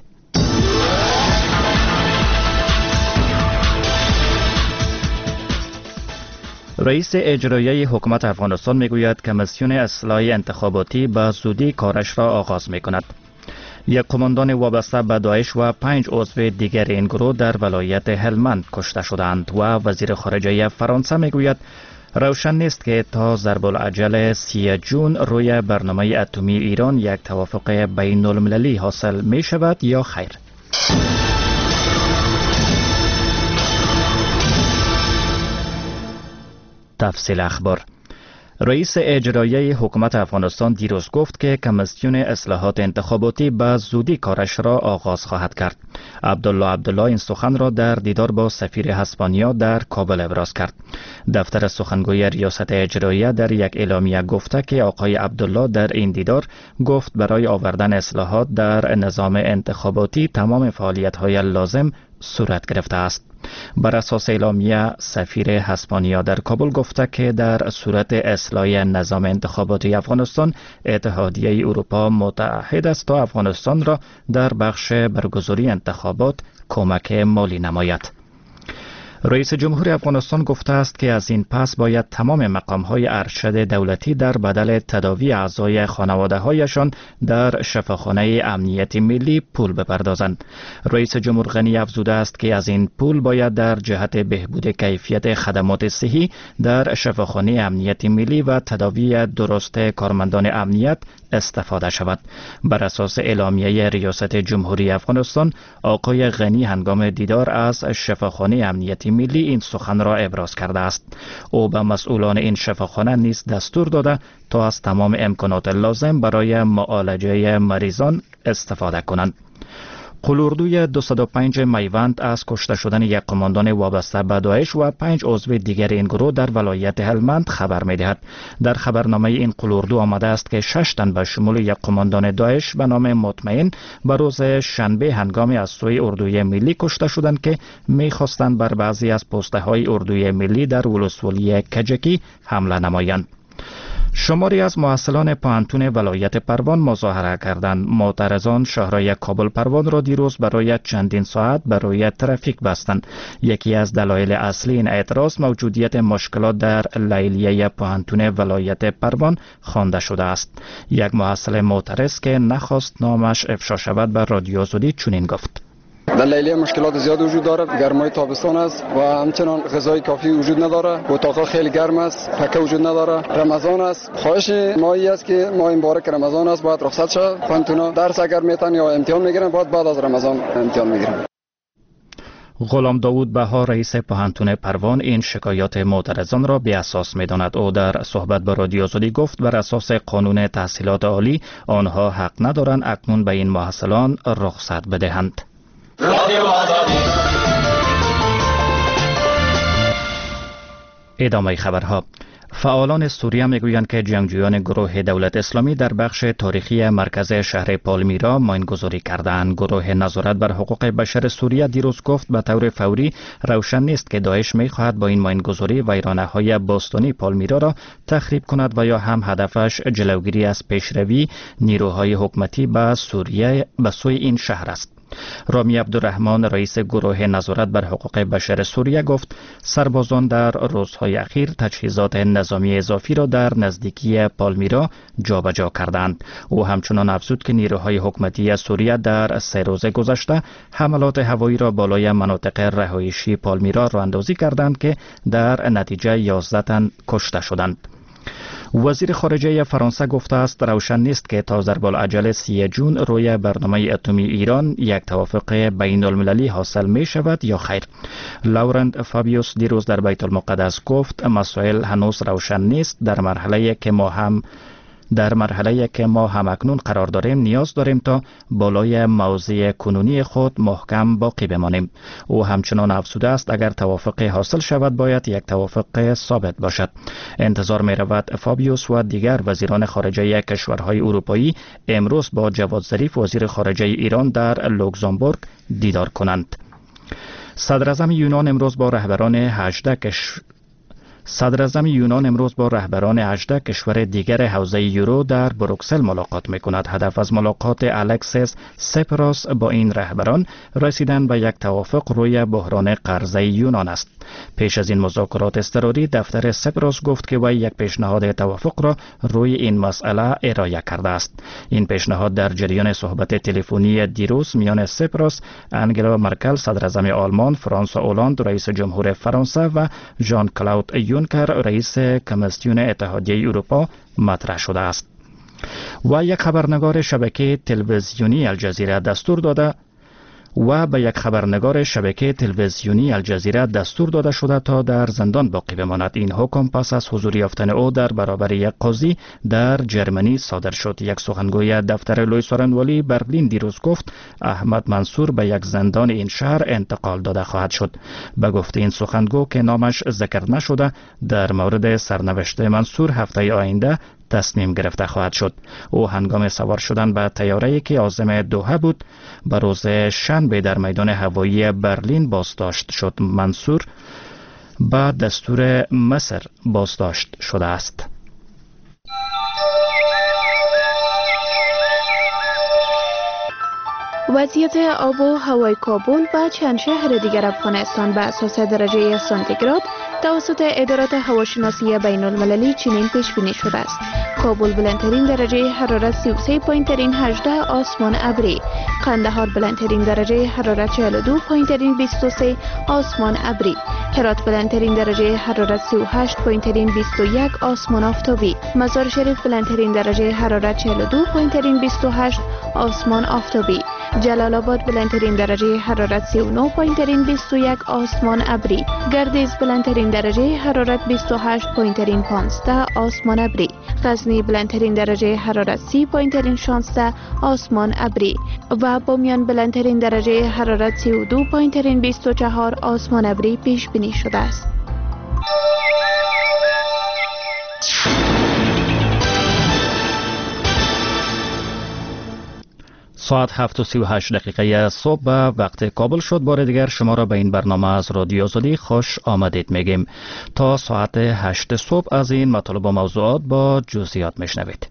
رئیس اجرایی حکومت افغانستان میگوید کمیسیون اصلاح انتخاباتی به زودی کارش را آغاز میکند. یک قماندان وابسته به داعش و پنج عضو دیگر این گروه در ولایت هلمند کشته شدند و وزیر خارجه فرانسه میگوید روشن نیست که تا ضرب العجل سی جون روی برنامه اتمی ایران یک توافق بین المللی حاصل می شود یا خیر. تفصیل اخبار. رئیس اجرایی حکومت افغانستان دیروز گفت که کمیسیون اصلاحات انتخاباتی به زودی کارش را آغاز خواهد کرد. عبدالله عبدالله این سخن را در دیدار با سفیر اسپانیا در کابل ابراز کرد. دفتر سخنگوی ریاست اجرایی در یک اعلامیه گفته که آقای عبدالله در این دیدار گفت برای آوردن اصلاحات در نظام انتخاباتی تمام فعالیت‌های لازم صورت گرفته است. بر اساس اعلامیه سفیر اسپانیا در کابل گفته که در صورت اصلاح نظام انتخاباتی افغانستان اتحادیه اروپا متعهد است تا افغانستان را در بخش برگزاری انتخابات کمک مالی نماید. رئیس جمهور افغانستان گفته است که از این پس باید تمام مقام‌های ارشد دولتی در بدل تداوی اعضای خانواده‌هایشان در شفاخانه امنیتی ملی پول بپردازند. رئیس جمهور غنی افزوده است که از این پول باید در جهت بهبود کیفیت خدمات صحی در شفاخانه امنیتی ملی و تداوی درست کارمندان امنیت استفاده شود. بر اساس اعلامیه ریاست جمهوری افغانستان آقای غنی هنگام دیدار از شفاخانه امنیتی ملی این سخن را ابراز کرده است. او به مسئولان این شفاخانه نیز دستور داده تا از تمام امکانات لازم برای معالجه مریضان استفاده کنند. قلوردوی دویست و پنج میوند از کشته شدن یک قماندان وابسته به داعش و پنج عضو دیگر این گروه در ولایت هلمند خبر می‌دهد. در خبرنامه این قلوردو آمده است که شش تن به شمول یک قماندان داعش به نام مطمئن به روز شنبه هنگامی از سوی اردوی ملی کشته شدند که می‌خواستند بر بعضی از پست‌های اردوی ملی در ولسوالی کجکی حمله نمایند. شماری از محصلان پانتون ولایت پروان مظاهره کردند. معترضان شهرهای کابل پروان را دیروز برای چندین ساعت برای ترافیک بستند. یکی از دلایل اصلی این اعتراض موجودیت مشکلات در لیلیه پانتون ولایت پروان خوانده شده است. یک محصل معترض که نخواست نامش افشا شود به رادیو آزادی چنین گفت: در لیلیه مشکلات زیاد وجود دارد. گرمای تابستان است و همچنان غذای کافی وجود نداره. اتاقا خیلی گرم است. پکه وجود نداره. رمضان است. خواهش ما است که ما این باره که رمضان است باید رخصت شود. پانتونا درس اگر میتن یا امتحان میگیرن باید بعد از رمضان امتحان میگیرن. غلام داوود بها رئیس پانتون پروان این شکایات معترضان را بی اساس می‌داند. او در صحبت با رادیو آزادی گفت بر اساس قانون تحصیلات عالی آنها حق ندارند اکنون به این محصلان رخصت بدهند. ادامه خبرها. فعالان سوریه میگویند که جنگجویان گروه دولت اسلامی در بخش تاریخی مرکز شهر پالمیرا ماینگذاری کردند. گروه نظارت بر حقوق بشر سوریه دیروز گفت به طور فوری روشن نیست که داعش میخواهد با این ماینگذاری ویرانه‌های باستانی پالمیرا را تخریب کند و یا هم هدفش جلوگیری از پیشروی نیروهای حکومتی به سوریه به سوی این شهر است. رامی عبدالرحمن رئیس گروه نظارت بر حقوق بشر سوریه گفت سربازان در روزهای اخیر تجهیزات نظامی اضافی را در نزدیکی پالمیرا جابجا کردند. او همچنان افزود که نیروهای حکومتی سوریه در سه روز گذشته حملات هوایی را بالای مناطق رهایشی پالمیرا راهاندازی کردند که در نتیجه یازده تن کشته شدند. وزیر خارجه فرانسه گفته است روشن نیست که تا ضربالعجل سی جون روی برنامه اتمی ایران یک توافق بین المللی حاصل می شود یا خیر. لورنت فابیوس دیروز در بیت المقدس گفت مسائل هنوز روشن نیست. در مرحله که ما هم در مرحله که ما همکنون قرار داریم نیاز داریم تا بالای موضع کنونی خود محکم باقی بمانیم. او همچنان افزوده است اگر توافق حاصل شود باید یک توافق ثابت باشد. انتظار می رود فابیوس و دیگر وزیران خارجه کشورهای اروپایی امروز با جواد ظریف وزیر خارجه ایران در لوکزامبورگ دیدار کنند. صدر اعظم یونان امروز با رهبران هجده کشور صدر اعظم یونان امروز با رهبران هجده کشور دیگر حوزه یورو در بروکسل ملاقات می‌کند. هدف از ملاقات الکسیس سپراس با این رهبران رسیدن به یک توافق روی بحران قرضه یونان است. پیش از این مذاکرات اضطراری دفتر سپراس گفت که وی یک پیشنهاد توافق را روی این مسئله ارائه کرده است. این پیشنهاد در جریان صحبت تلفنی دیروز میان سپراس، انگلا مرکل صدر اعظم آلمان، فرانسوا اولاند رئیس جمهور فرانسه و ژان کلاود یونکر رئیس کمیسیون اتحادیه اروپا مطرح شده است. و یک خبرنگار شبکه تلویزیونی الجزیره دستور داده و به یک خبرنگار شبکه تلویزیونی الجزیره دستور داده شده تا در زندان باقی بماند. این حکم پس از حضور یافتن او در برابر یک قاضی در جرمنی صادر شد. یک سخنگوی دفتر لوئیس آرنوالی برلین دیروز گفت احمد منصور به یک زندان این شهر انتقال داده خواهد شد. به گفته این سخنگو که نامش ذکر نشده در مورد سرنوشت منصور هفته آینده تصمیم گرفته خواهد شد. او هنگام سوار شدن به طیاره‌ای که عازم دوحه بود به روز شنبه در میدان هوایی برلین بازداشت شد. منصور به دستور مصر بازداشت شده است. وضعیت آب و هوای کابل و چند شهر دیگر افغانستان به اساس درجه سانتیگراد توسط ادارات هواشناسی بین المللی چنین پیش بینی شده است: کابل بلندترین درجه حرارت سی و سه پایین ترین هجده، آسمان ابری. قندهار بلندترین درجه حرارت چهل و دو پایین ترین بیست و سه، آسمان ابری. هرات بلندترین درجه حرارت سی و هشت پایین ترین بیست و یک، آسمان آفتابی. مزار شریف بلندترین درجه حرارت چهل و دو پایین ترین بیست و هشت، آسمان آفتابی. جلال آباد بلندترین درجه حرارت سی و نه پایین ترین بیست و یک، آسمان ابری. گردیز بلندترین درجه حرارت بیست و هشت پایین ترین پانزده، آسمان ابری. غزنی بلندترین درجه حرارت سی پایین ترین شانزده، آسمان ابری. و بامیان بلندترین درجه حرارت سی و دو پایین ترین بیست و چهار، آسمان ابری پیش بینی شده است. ساعت هفت و سی و هشت دقیقه صبح به وقت کابل شد. بار دیگر شما را به این برنامه از رادیو آزادی خوش آمدید میگیم. تا ساعت هشت صبح از این مطالب و موضوعات با جزئیات میشنوید.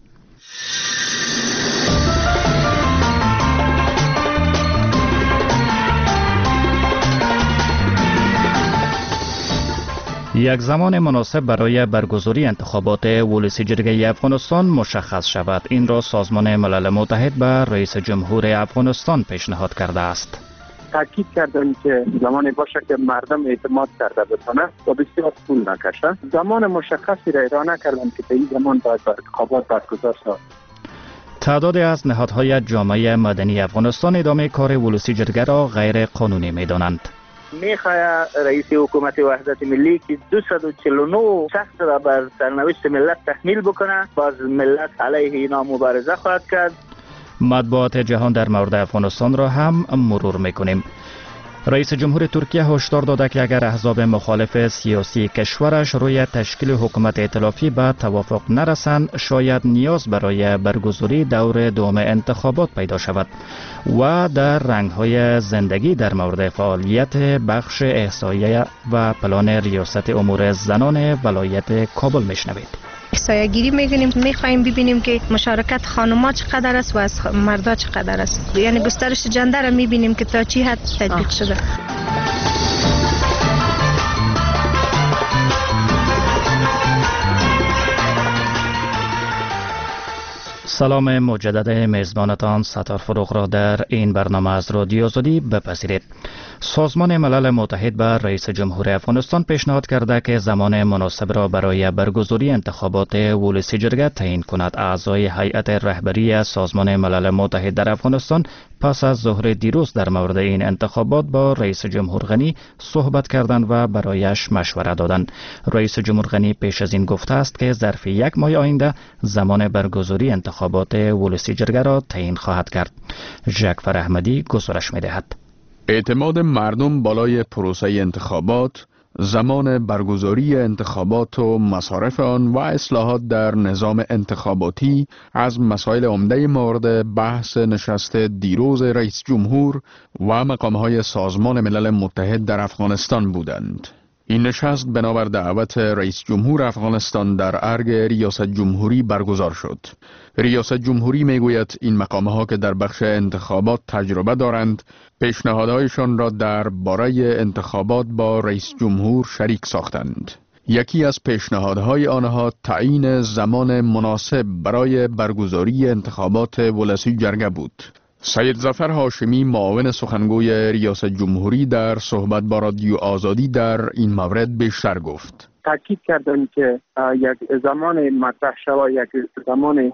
یک زمان مناسب برای برگزاری انتخابات ولسی جرگه افغانستان مشخص شود. این را سازمان ملل متحد به رئیس جمهور افغانستان پیشنهاد کرده است. تاکید کردن که زمانی باشه که مردم اعتماد کرده بتونه و بسیار طول نکشه. زمان مشخصی را اعلام نکردن که به این زمان باید انتخابات برگزار شود. تعدادی از نهادهای جامعه مدنی افغانستان ادامه کار ولسی جرگه را غیر قانونی می‌دانند. میخواه رئیس حکومت وحدت ملی که دویست و چهل و نه شخص را بر سرنوشت ملت تحمیل بکنه، باز ملت علیه اینا مبارزه خواهد کرد. مطبوعات جهان در مورد افغانستان را هم مرور میکنیم. رئیس جمهور ترکیه هشدار داده که اگر احزاب مخالف سیاسی کشورش روی تشکیل حکومت ائتلافی به توافق نرسند شاید نیاز برای برگزاری دور دوم انتخابات پیدا شود و در رنگ‌های زندگی در مورد فعالیت بخش احصایه و پلان ریاست امور زنان ولایت کابل میشنوید. احصایه‌گیری می‌کنیم، می‌خوایم ببینیم که مشارکت خانم‌ها چقدر است و از مردا چقدر است. یعنی گسترش جنده را می‌بینیم که تا چی حد تطبیق شده. سلام مجدد میزبانتان ستار فروغ را در این برنامه از رادیو آزادی بپذیرید. سازمان ملل متحد به رئیس جمهور افغانستان پیشنهاد کرده که زمان مناسب را برای برگزاری انتخابات ولسی جرگه تعیین کند. اعضای هیئت رهبری سازمان ملل متحد در افغانستان پس از ظهر دیروز در مورد این انتخابات با رئیس جمهور غنی صحبت کردند و برایش مشوره دادند. رئیس جمهور غنی پیش از این گفته است که ظرف یک ماه آینده زمان برگزاری انتخابات ولسی جرگه را تعیین خواهد کرد. ژکفر احمدی گزارش می‌دهد. اعتماد مردم بالای پروسه انتخابات، زمان برگزاری انتخابات و مصارف آن و اصلاحات در نظام انتخاباتی از مسائل عمده مورد بحث نشست دیروز رئیس جمهور و مقام‌های سازمان ملل متحد در افغانستان بودند. این نشست بنابر دعوت رئیس جمهور افغانستان در ارگ ریاست جمهوری برگزار شد. ریاست جمهوری میگوید این مقام‌ها که در بخش انتخابات تجربه دارند، پیشنهادهایشان را در باره انتخابات با رئیس جمهور شریک ساختند. یکی از پیشنهادهای آنها تعیین زمان مناسب برای برگزاری انتخابات ولسی جرگه بود. سید ظفر هاشمی معاون سخنگوی ریاست جمهوری در صحبت با رادیو آزادی در این مورد بیشتر گفت. تاکید کردن که یک زمان مطرح شود، یک زمان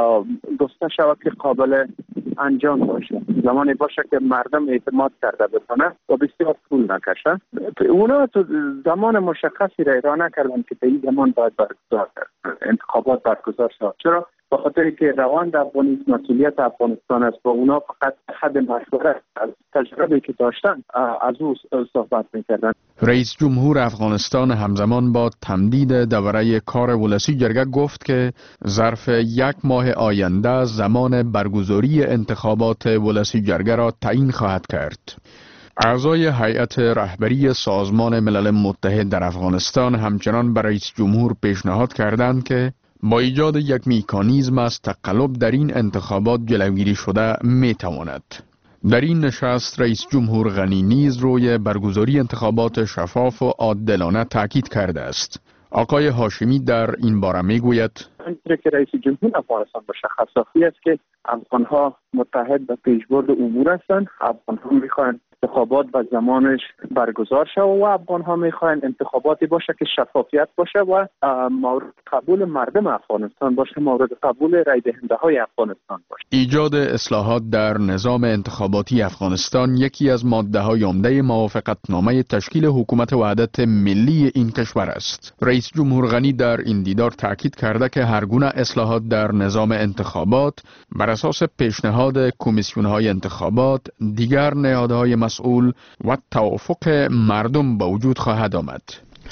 گفته شود که قابل انجام باشه، زمانی باشه که مردم اعتماد کرده بتونه و بسیار طول نکشه. اونا تو زمان مشخصی را اعلام نکردن که به این زمان باید برگزار انتخابات برگزار شود. چرا؟ به خاطر که روند افغانستان مسئولیت افغانستان است و اونا فقط حد مشورت از تجربه که داشتن از او صحبت میکردن. رئیس جمهور افغانستان همزمان با تمدید دوره کار ولسی جرگه گفت که ظرف یک ماه آینده زمان برگزاری انتخابات ولسی جرگه را تعیین خواهد کرد. اعضای هیئت رهبری سازمان ملل متحد در افغانستان همچنان به رئیس جمهور پیشنهاد کردند که با ایجاد یک میکانیزم از تقلب در این انتخابات جلوگیری شده می تواند. در این نشست رئیس جمهور غنی نیز روی برگزاری انتخابات شفاف و عادلانه تاکید کرده است. آقای هاشمی در این باره می گوید آنچه که رئیس جمهور افغانستان مشخص ساخته است که افغانها متحد به پیشبرد امور هستند. افغانها میخواهند انتخابات و زمانش برگزار شود و افغانها میخواهند انتخاباتی باشه که شفافیت باشه و مورد قبول مردم افغانستان باشه، مورد قبول رای دهنده های افغانستان باشه. ایجاد اصلاحات در نظام انتخاباتی افغانستان یکی از ماده های عمده موافقتنامه تشکیل حکومت وحدت ملی این کشور است. رئیس جمهور غنی در این دیدار تاکید کرده که هر گونه اصلاحات در نظام انتخابات بر اساس پیشنهاد کمیسیون‌های انتخابات، دیگر نهادهای مسئول و توافق مردم به وجود خواهد آمد.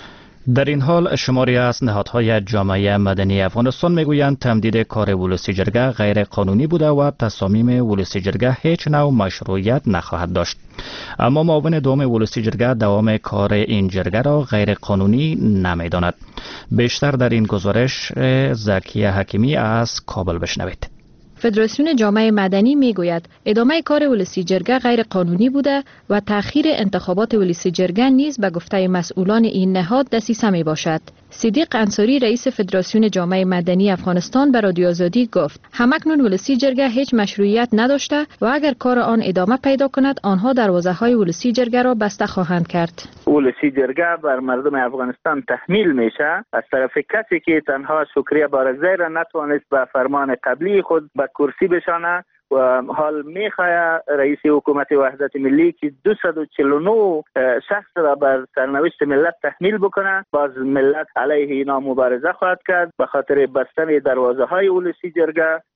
در این حال شماری از نهادهای جامعه مدنی افغانستان میگویند تمدید کار ولسی جرگه غیر قانونی بوده و تصامیم ولسی جرگه هیچ نوع مشروعیت نخواهد داشت. اما معاون دوم ولسی جرگه دوام کار این جرگه را غیر قانونی نمیداند. بیشتر در این گزارش زکیه حکیمی از کابل بشنوید. فدراسیون جامعه مدنی میگوید ادامه کار ولسی جرگه غیر قانونی بوده و تأخیر انتخابات ولسی جرگه نیز به گفته مسئولان این نهاد دسیسه می باشد. صدیق انصاری رئیس فدراسیون جامعه مدنی افغانستان به رادیو آزادی گفت همکنون ولسی جرگه هیچ مشروعیت نداشته و اگر کار آن ادامه پیدا کند آنها دروازه‌های ولسی جرگه را بسته خواهند کرد. ولسی جرگه بر مردم افغانستان تحمیل میشه از طرف کسی که تنها شکریه بارگزای را نتوانست به فرمان قبلی خود به کرسی بشانه و حال میخواه رئیس حکومت وحدت ملی که دویست و چهل و نه شخص را بر سرنوشت ملت تحمیل بکنه، باز ملت علیه اینا مبارزه خواهد کرد. به خاطر بستن دروازه های ولسی جرگه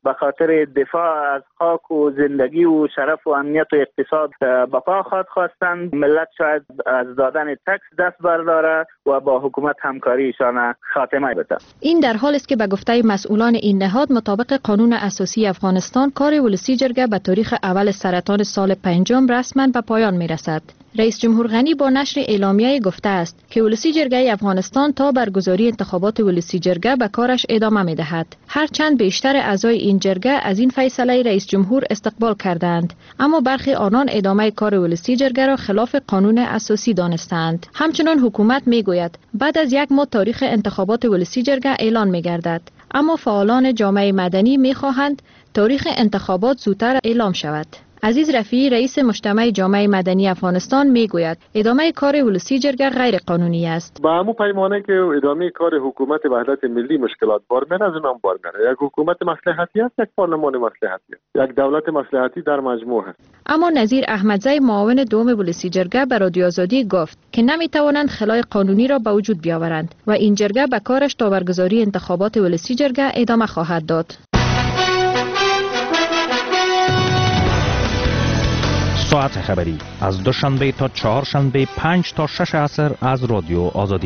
به خاطر دفاع از خاک و زندگی و شرف و امنیت و اقتصاد به پا خواهد خواستند. ملت شاید از دادن تکس دست برداره و با حکومت همکاریشان خاتمه بده. این در حال است که به گفته مسئولان این نهاد مطابق قانون اساسی افغانستان کار ولسی جرگه به تاریخ اول سرطان سال پنجم رسما به پایان می رسد. رئیس جمهور غنی با نشر اعلامیه گفته است که ولسی جرگه افغانستان تا برگزاری انتخابات ولسی جرگه به کارش ادامه می دهد. هرچند بیشتر اعضای این جرگه از این فیصله رئیس جمهور استقبال کردند، اما برخی آنان ادامه کار ولسی جرگه را خلاف قانون اساسی دانستند. همچنان حکومت می گوید بعد از یک ماه تاریخ انتخابات ولسی جرگه اعلان می گردد، اما فعالان جامعه مدنی می خواهند تاریخ انتخابات زودتر اعلام شود. عزیز رفیعی رئیس مجتمع جامعه مدنی افغانستان میگوید ادامه کار ولسی جرگه غیر قانونی است. با همون پیمانه که ادامه کار حکومت وحدت ملی مشکلات بار میاره، از اونم بار میاره. یک حکومت مصلحتی است، یک پارلمان مصلحتی است، یک دولت مصلحتی در مجموع است. اما نظیر احمدزی معاون دوم ولسی جرگه به رادیو آزادی گفت که نمیتوانند خلای قانونی را به وجود بیاورند و این جرگه به کارش تا برگزاری انتخابات ولسی جرگه ادامه خواهد داد. ساعت خبری از دوشنبه تا چهارشنبه پنج تا شش عصر از رادیو آزادی.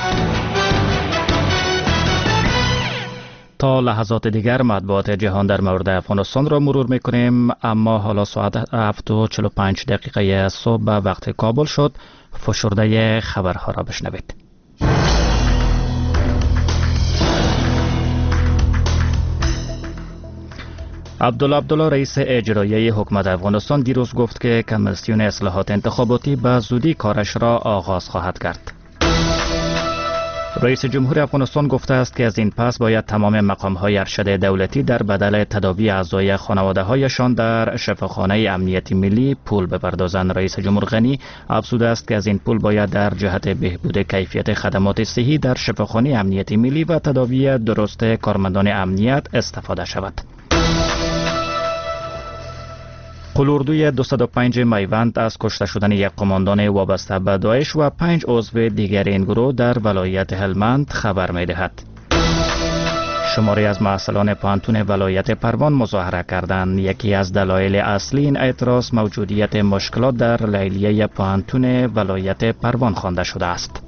تا لحظات دیگر مطبوعات جهان در مورد افغانستان را مرور میکنیم، اما حالا ساعت هفت و چهل و پنج دقیقه صبح به وقت کابل شد. فشرده خبرها را بشنوید. عبدالله عبدالله رئیس اجرایی حکومت افغانستان دیروز گفت که کمیسیون اصلاحات انتخاباتی به زودی کارش را آغاز خواهد کرد. رئیس جمهور افغانستان گفته است که از این پس باید تمام مقام‌های ارشد دولتی در بدل تداوی اعضای خانواده‌هایشان در شفاخانه امنیتی ملی پول بپردازند. رئیس جمهور غنی افزوده است که از این پول باید در جهت بهبود کیفیت خدمات صحی در شفاخانه امنیتی ملی و تداوی درست کارمندان امنیت استفاده شود. قلوردوی دویست و پنج میوند از کشته شدن یک قماندان وابسته به داعش و پنج عضو دیگر این گروه در ولایت هلمند خبر می دهد. شماری از محصلان پانتون ولایت پروان مظاهره کردند. یکی از دلایل اصلی این اعتراض موجودیت مشکلات در لیلیه پانتون ولایت پروان خوانده شده است.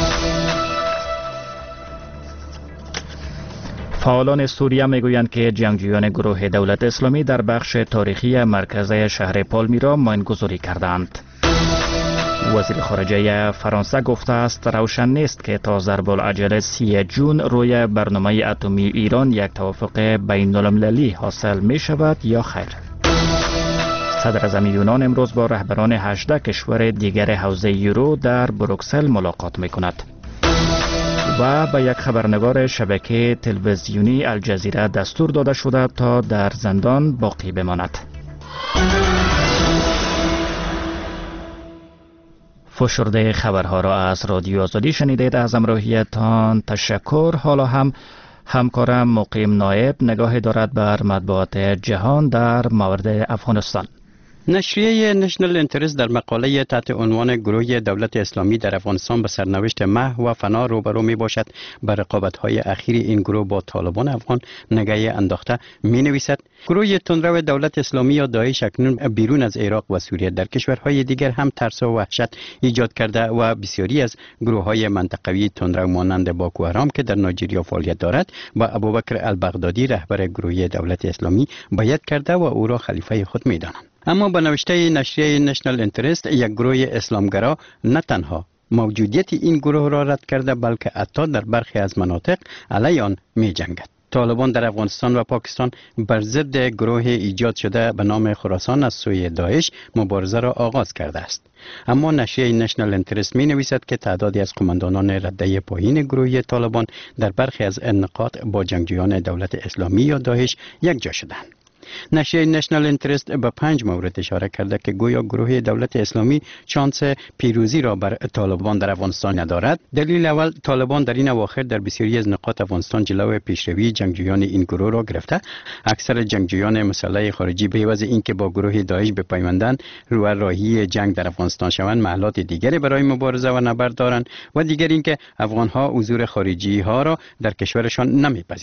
فعالان سوریه میگویند که جنگجویان گروه دولت اسلامی در بخش تاریخی مرکزی شهر پالمیرا ماینگذاری کردند. وزیر خارجه فرانسه گفته است روشن نیست که تا ضرب العجله سی جون روی برنامه اتمی ایران یک توافق بین المللی حاصل می شود یا خیر. صدر اعظم یونان امروز با رهبران هجده کشور دیگر حوزه یورو در بروکسل ملاقات می کند. و به یک خبرنگار شبکه تلویزیونی الجزیره دستور داده شده تا در زندان باقی بماند. فشرده خبرها را از رادیو آزادی شنیدید. از همراهیتان تشکر. حالا هم همکارم مقیم نایب نگاهی دارد بر مطبوعات جهان در مورد افغانستان. نشریه نشنل انترست در مقاله تحت عنوان گروه دولت اسلامی در افغانستان به سرنوشت محو و فنا روبرو می باشد بر رقابت‌های اخیر این گروه با طالبان افغان نگاه انداخته می نویسد گروه تندرو دولت اسلامی یا داعش اکنون بیرون از عراق و سوریه در کشورهای دیگر هم ترس و وحشت ایجاد کرده و بسیاری از گروه‌های منطقوی تندرو مانند باکو حرام که در نایجریا فعالیت دارد با ابوبکر البغدادی رهبر گروه دولت اسلامی بیعت کرده و او را خلیفه خود می دانند. اما به نوشته نشریه نشنل انترست یک گروه اسلامگرا نه تنها موجودیت این گروه را رد کرده بلکه حتی در برخی از مناطق علیه آن می جنگد. طالبان در افغانستان و پاکستان بر ضد گروه ایجاد شده به نام خراسان از سوی داعش مبارزه را آغاز کرده است. اما نشریه نشنل انترست می نویسد که تعدادی از قماندانان رده پایین گروه طالبان در برخی از نقاط با جنگجویان دولت اسلامی یا داعش یک جا شدند. نشریه نشنل انترست به پنج مورد اشاره کرده که گویا گروه دولت اسلامی شانس پیروزی را بر طالبان در افغانستان ندارد. دلیل اول، طالبان در این اواخر در بسیاری از نقاط افغانستان جلوی پیشروی جنگجویان این گروه را گرفته. اکثر جنگجویان مسلح خارجی به عوض اینکه با گروه داعش بپیوندند و راهی جنگ در افغانستان شوند، محلات دیگری برای مبارزه و نبرد دارند و دیگر اینکه افغانها حضور خارجی ها را در کشورشان نمیپذیرند.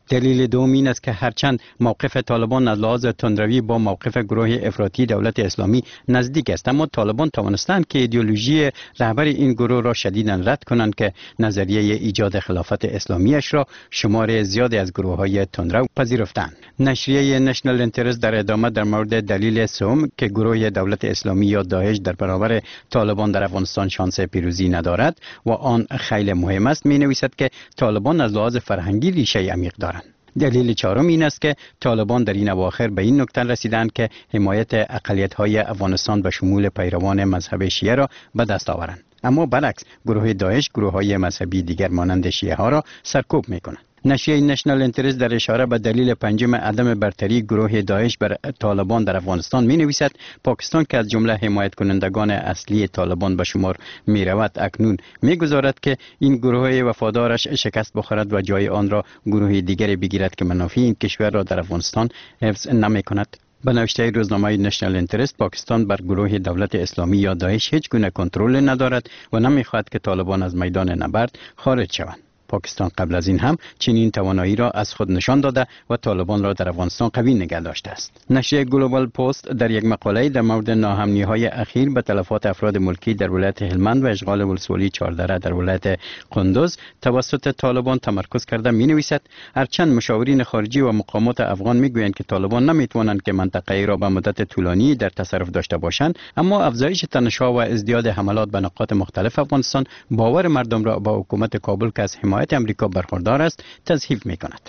دلیل دوم این است که هرچند موقف طالبان از لحاظ تندروی با موقف گروه افراطی دولت اسلامی نزدیک است، اما طالبان توانستند که ایدئولوژی رهبر این گروه را شدیداً رد کنند که نظریه ایجاد خلافت اسلامیش را شمار زیادی از گروه‌های تندرو پذیرفتند. نشریه نشنل انترست در ادامه در مورد دلیل سوم که گروه دولت اسلامی یا داعش در برابر طالبان در افغانستان شانس پیروزی ندارد و آن خیلی مهم است می نویسد که طالبان از لحاظ فرهنگی ریشه عمیق دارند. دلیل چهارم این است که طالبان در این اواخر به این نکته رسیدند که حمایت اقلیت‌های افغانستان به شمول پیروان مذهب شیعه را به دست آورند، اما برعکس گروه داعش گروه‌های مذهبی دیگر مانند شیعه ها را سرکوب می‌کنند. نشریه نشنل انترست در اشاره به دلیل پنجم عدم برتری گروه داعش بر طالبان در افغانستان می نویسد پاکستان که از جمله حمایت کنندگان اصلی طالبان به شمار می رود اکنون می گذارد که این گروه وفادارش شکست بخورد و جای آن را گروه دیگری بگیرد که منافع این کشور را در افغانستان حفظ نمی کند. به نوشته روزنامه نشنل انترست پاکستان بر گروه دولت اسلامی یا داعش هیچ گونه کنترل ندارد و نمی‌خواهد که طالبان از میدان نبرد خارج شوند. پاکستان قبل از این هم چنین توانایی را از خود نشان داده و طالبان را در افغانستان قوی نگه داشته است. نشریه گلوبال پست در یک مقاله در مورد ناامنی‌های اخیر به تلفات افراد ملکی در ولایت هلمند و اشغال ولسوالی چهاردره در ولایت قندوز توسط طالبان تمرکز کرده می‌نویسد هرچند مشاورین خارجی و مقامات افغان می‌گویند که طالبان نمی‌توانند که منطقه را به مدت طولانی در تصرف داشته باشند، اما افزایش تنش‌ها و ازدیاد حملات به نقاط مختلف افغانستان باور مردم را به حکومت کابل که از حمایت امریکا برخوردار است تضعیف می کند.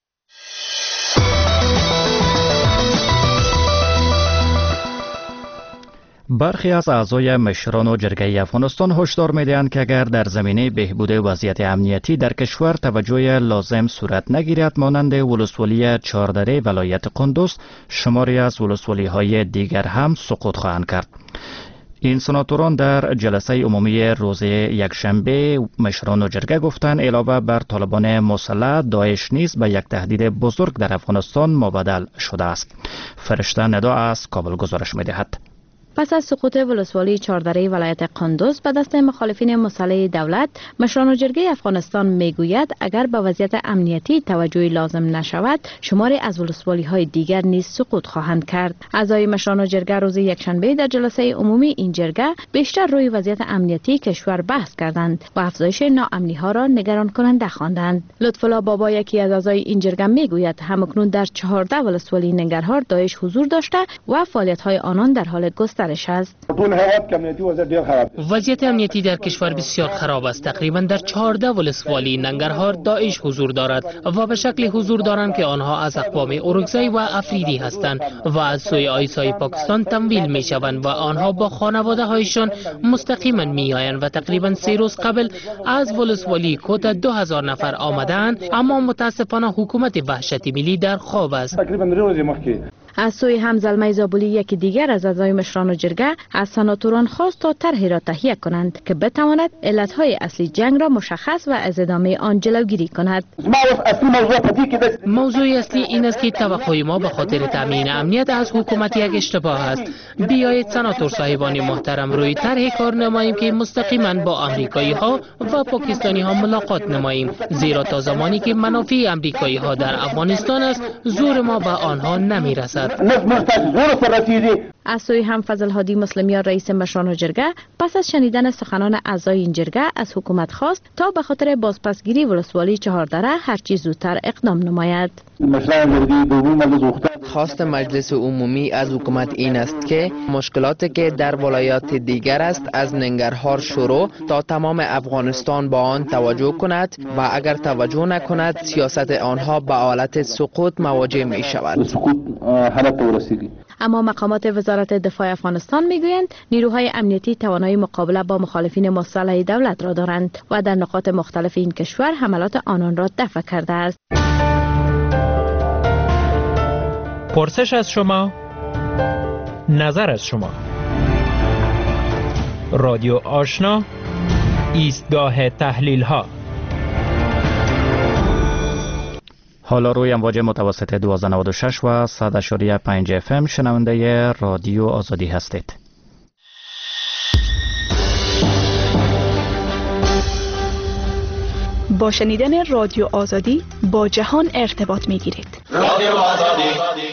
برخی از اعضای مشران و جرگه افغانستان هشدار می‌دهند که اگر در زمینه بهبود وضعیت امنیتی در کشور توجه لازم صورت نگیرد مانند ولسوالی چهاردره ولایت قندوز، شماری از ولسوالی‌های دیگر هم سقوط خواهند کرد. این سناتوران در جلسه عمومی روز یکشنبه مشران و جرگه گفتند علاوه بر طالبان مسلح، داعش نیز به یک تهدید بزرگ در افغانستان مبدل شده است. فرشته ندا از کابل گزارش می‌دهد. پس از سقوط ولسوالی چهاردره ولایت قندوز به دست مخالفین مسلح دولت، مشران و جرگه افغانستان میگوید اگر به وضعیت امنیتی توجهی لازم نشود، شماری از ولسوالی های دیگر نیز سقوط خواهند کرد. اعضای مشران و جرگه روز یکشنبه در جلسه عمومی این جرگه بیشتر روی وضعیت امنیتی کشور بحث کردند و افزایش ناامنی ها را نگران کننده خواندند. لطفالله بابا یکی از اعضای این جرگه میگوید همکنون در چهارده ولسوالی ننگرهار داعش حضور داشته و فعالیت های آنان در حال گسترش است. وضعیت امنیتی در کشور بسیار خراب است. تقریبا در چهارده ولسوالی ننگرهار داعش حضور دارد و به شکل حضور دارند که آنها از اقوام اورکزی و افریدی هستند و از سوی آیسای پاکستان تمویل می شوند و آنها با خانواده هایشان مستقیما می آیند و تقریبا سه روز قبل از ولسوالی کوت دو هزار نفر آمدند، اما متاسفانه حکومت وحشت ملی در خواب است. از سوی هم زلمه زابلی یکی دیگر از اعضای مشران و جرگه از سناتوران خواست تا طرحی را تهیه کنند که بتواند علتهای اصلی جنگ را مشخص و از ادامه آن جلوگیری کند. موضوع اصلی این است که توقع ما به خاطر تامین امنیت از حکومت یک اشتباه است. بیایید سناتور صاحبان محترم روی طرح کار نماییم که مستقیما با آمریکایی ها و پاکستانی ها ملاقات نماییم، زیرا تا زمانی که منافع آمریکایی ها در افغانستان است زور ما به آنها نمی رسد. از سوی هم فضل هادی مسلمیان رئیس مشران و جرگه پس از شنیدن سخنان اعضای این جرگه از حکومت خواست تا به خاطر بازپسگیری ولسوالی چهاردره هرچی زودتر اقدام نماید. خواست مجلس عمومی از حکومت این است که مشکلاتی که در ولایات دیگر است از ننگرهار شروع تا تمام افغانستان با آن توجه کند و اگر توجه نکند سیاست آنها به حالت سقوط مواجه می شود. اما مقامات وزارت دفاع افغانستان میگویند نیروهای امنیتی توانایی مقابله با مخالفین مسلح دولت را دارند و در نقاط مختلف این کشور حملات آنان را دفع کرده است. پرسش از شما، نظر از شما. رادیو آشنا، ایستگاه تحلیل ها. حالا روی امواج متوسط دوازده نود و شش و صد و پنج اف ام شنونده رادیو آزادی هستید. با شنیدن رادیو آزادی با جهان ارتباط میگیرید. رادیو آزادی.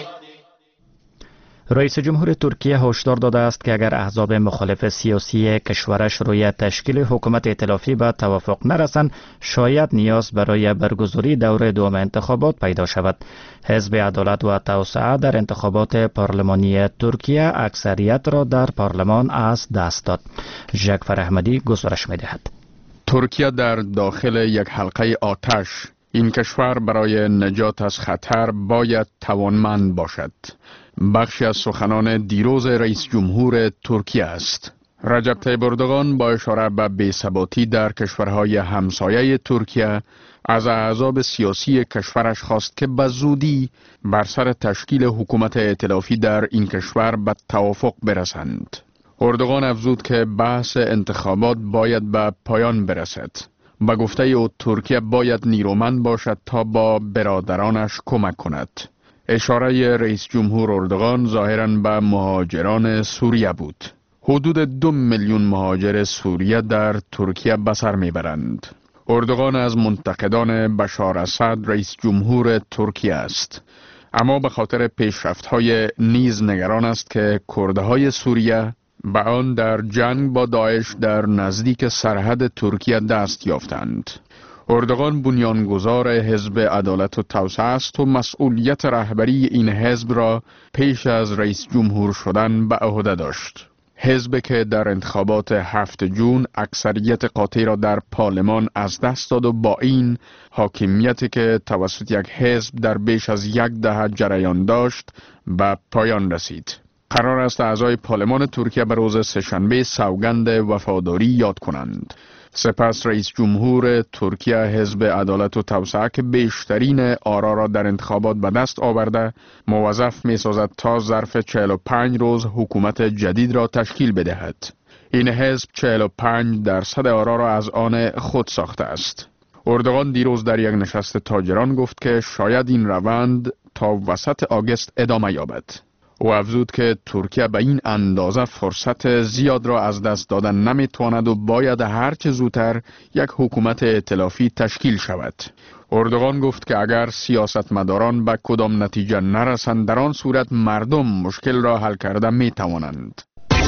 رئیس جمهور ترکیه هشدار داده است که اگر احزاب مخالف سیاسی کشورش روی تشکیل حکومت ائتلافی به توافق نرسند، شاید نیاز برای برگزاری دور دوم انتخابات پیدا شود. حزب عدالت و توسعه در انتخابات پارلمانی ترکیه اکثریت را در پارلمان از دست داد. ژاکفر احمدی گزارش می‌دهد. ترکیه در داخل یک حلقه آتش. این کشور برای نجات از خطر باید توانمند باشد. بخشی از سخنان دیروز رئیس جمهور ترکیه است. رجب طیب اردوغان با اشاره به بی‌ثباتی در کشورهای همسایه ترکیه از احزاب سیاسی کشورش خواست که به زودی بر سر تشکیل حکومت ائتلافی در این کشور به توافق برسند. اردوغان افزود که بحث انتخابات باید به پایان برسد. به گفته او ترکیه باید نیرومند باشد تا با برادرانش کمک کند. اشاره رئیس جمهور اردوغان ظاهراً به مهاجران سوریه بود. حدود دو میلیون مهاجر سوریه در ترکیه به سر میبرند. اردوغان از منتقدان بشار اسد رئیس جمهور ترکیه است. اما به خاطر پیشرفت‌های نیز نگران است که کردهای سوریه به آن در جنگ با داعش در نزدیک سرحد ترکیه دست یافتند. اردوغان بنیانگذار حزب عدالت و توسعه است و مسئولیت رهبری این حزب را پیش از رئیس جمهور شدن به عهده داشت. حزب که در انتخابات هفت جون اکثریت قاطع را در پارلمان از دست داد و با این حاکمیتی که توسط یک حزب در بیش از یک دهه جریان داشت به پایان رسید. قرار است اعضای پارلمان ترکیه به روز سه‌شنبه سوگند وفاداری یاد کنند. سپس رئیس جمهور ترکیه حزب عدالت و توسعه که بیشترین آرا را در انتخابات به دست آورده موظف می سازد تا ظرف چهل و پنج روز حکومت جدید را تشکیل بدهد. این حزب چهل و پنج درصد آرا را از آن خود ساخته است. اردوغان دیروز در یک نشست تاجران گفت که شاید این روند تا وسط آگوست ادامه یابد. او افزود که ترکیه به این اندازه فرصت زیاد را از دست دادن نمیتواند و باید هرچه زودتر یک حکومت ائتلافی تشکیل شود. اردوغان گفت که اگر سیاستمداران به کدام نتیجه نرسند در آن صورت مردم مشکل را حل کرده میتوانند.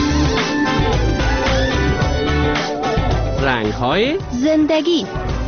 رنگ‌های زندگی.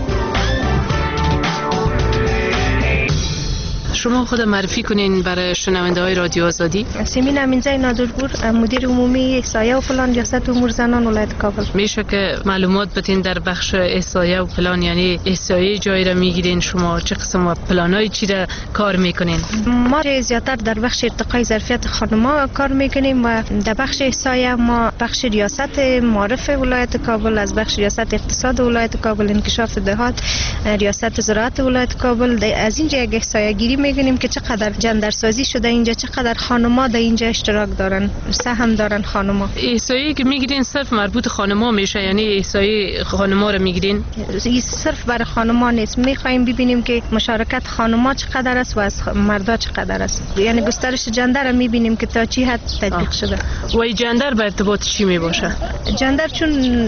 شما خود معرفی کنین برای شنونده های رادیو آزادی. سیمین امینزای نادرپور، مدیر عمومی احصایه و پلان ریاست امور زنان ولایت کابل. میشه که معلومات بدین در بخش احصایه و پلان، یعنی احصایه جایی را میگیرین شما، چه قسم و پلانای چی را کار میکنین؟ ما زیاتر در بخش ارتقای ظرفیت خانم‌ها کار میکنیم و در بخش احصایه ما بخش ریاست معارف ولایت کابل، از بخش ریاست اقتصاد ولایت کابل، انکشاف دهات، ریاست زراعت ولایت کابل، از اینجا یک احصایه گیری میگنیم که چقدر جندرسازی شده اینجا، چقدر خانم‌ها در اینجا اشتراک دارن، سهم دارن خانم‌ها. احصایه‌ای که میگیرین صرف مربوط خانم‌ها میشه، یعنی احصایه خانم‌ها رو میگیرین؟ این صرف برای خانم‌ها نیست، میخوایم ببینیم که مشارکت خانم‌ها چقدر است و از مردا چقدر است، یعنی گسترش جندر رو میبینیم که تا چی حد تطبیق شده. و این جندر به ارتباط چی میباشه؟ جندر چون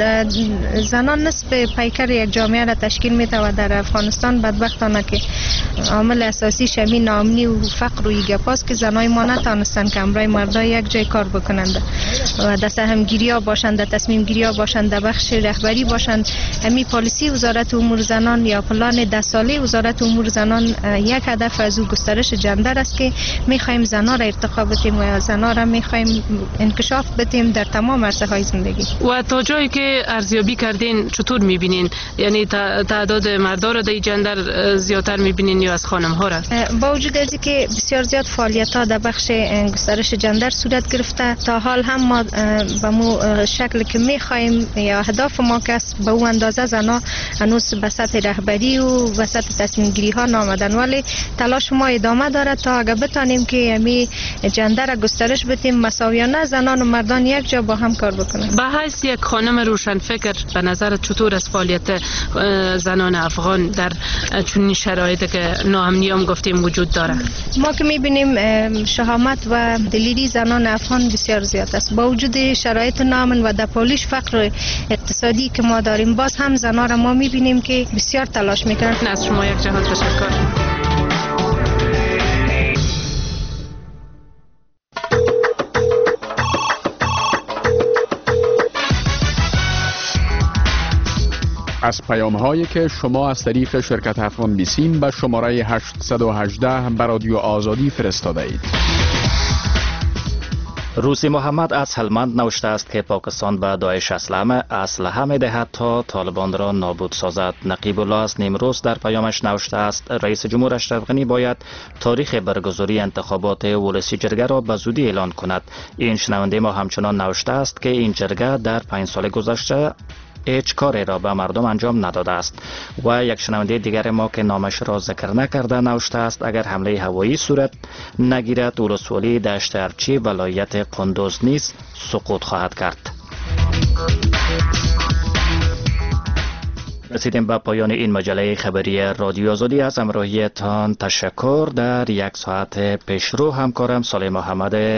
زنان نصف پیکر یک جامعه را تشکیل میده و در افغانستان بدبختانه که عامل اساسی شمی ناامنی و فقر و ایگپاس که زنای ما نتانستن که امرای مردا یک جای کار بکنند و در سهمگیری ها باشند، در تصمیم گیری ها باشند، در بخش رهبری باشند. همی پالیسی وزارت امور زنان یا پلان ده ساله وزارت امور زنان یک هدف از او گسترش جندر است که میخوایم زنا را ارتقا بدیم و زنا را میخوایم انکشاف بدیم در تمام عرصه های زندگی. و تا جایی که ارزیابی کردین چطور میبینین؟ یعنی تعداد مردا را در جندر زیادتر میبینین یا از خانم ها را؟ با وجود از که بسیار زیاد فعالیت ها در بخش گسترش جندر صورت گرفته، تا حال هم ما به مو شکل که میخوایم یا اهداف ما که به اون اندازه زنا هنوز به سطح رهبری و به سطح تصمیم گیری ها نامدن، ولی تلاش ما ادامه داره تا اگه بتانیم که یعنی جندر گسترش بدیم، مساویانه زنان و مردان یک جا با هم کار بکنن. به حیث یک خانم روشنفکر به نظر چطور از فعالیت زنان افغان در چنین شرایطی که ناامنی هم گفتیم وجود داره؟ ما که میبینیم شهامت و دلیری زنان افغان بسیار زیاد است. با وجود شرایط ناامن و در پولیش فقر اقتصادی که ما داریم، باز هم زنان را ما میبینیم که بسیار تلاش میکنند. از شما یک جهت تشکر. از پیام هایی که شما از طریق شرکت افغان بیسیم به شماره هشتصد و هجده به رادیو آزادی فرستاده اید. روسی محمد از هلمند نوشته است که پاکستان به داعش اسلحه می دهد تا طالبان را نابود سازد. نقیب الله از نیمروز در پیامش نوشته است رئیس جمهور اشرف غنی باید تاریخ برگزاری انتخابات ولسی جرگه را به زودی اعلان کند. این شنونده ما همچنان نوشته است که این جرگه در پنج سال گذشته هیچ کاری را به مردم انجام نداده است. و یک شنونده دیگر ما که نامش را ذکر نکرده نوشته است اگر حمله هوایی صورت نگیرد ولسوالی دشت ارچی ولایت قندوز نیز سقوط خواهد کرد. رسیدیم به پایان این مجله خبری رادیو آزادی. از همراهیتان تشکر. در یک ساعت پیشرو همکارم صالح محمد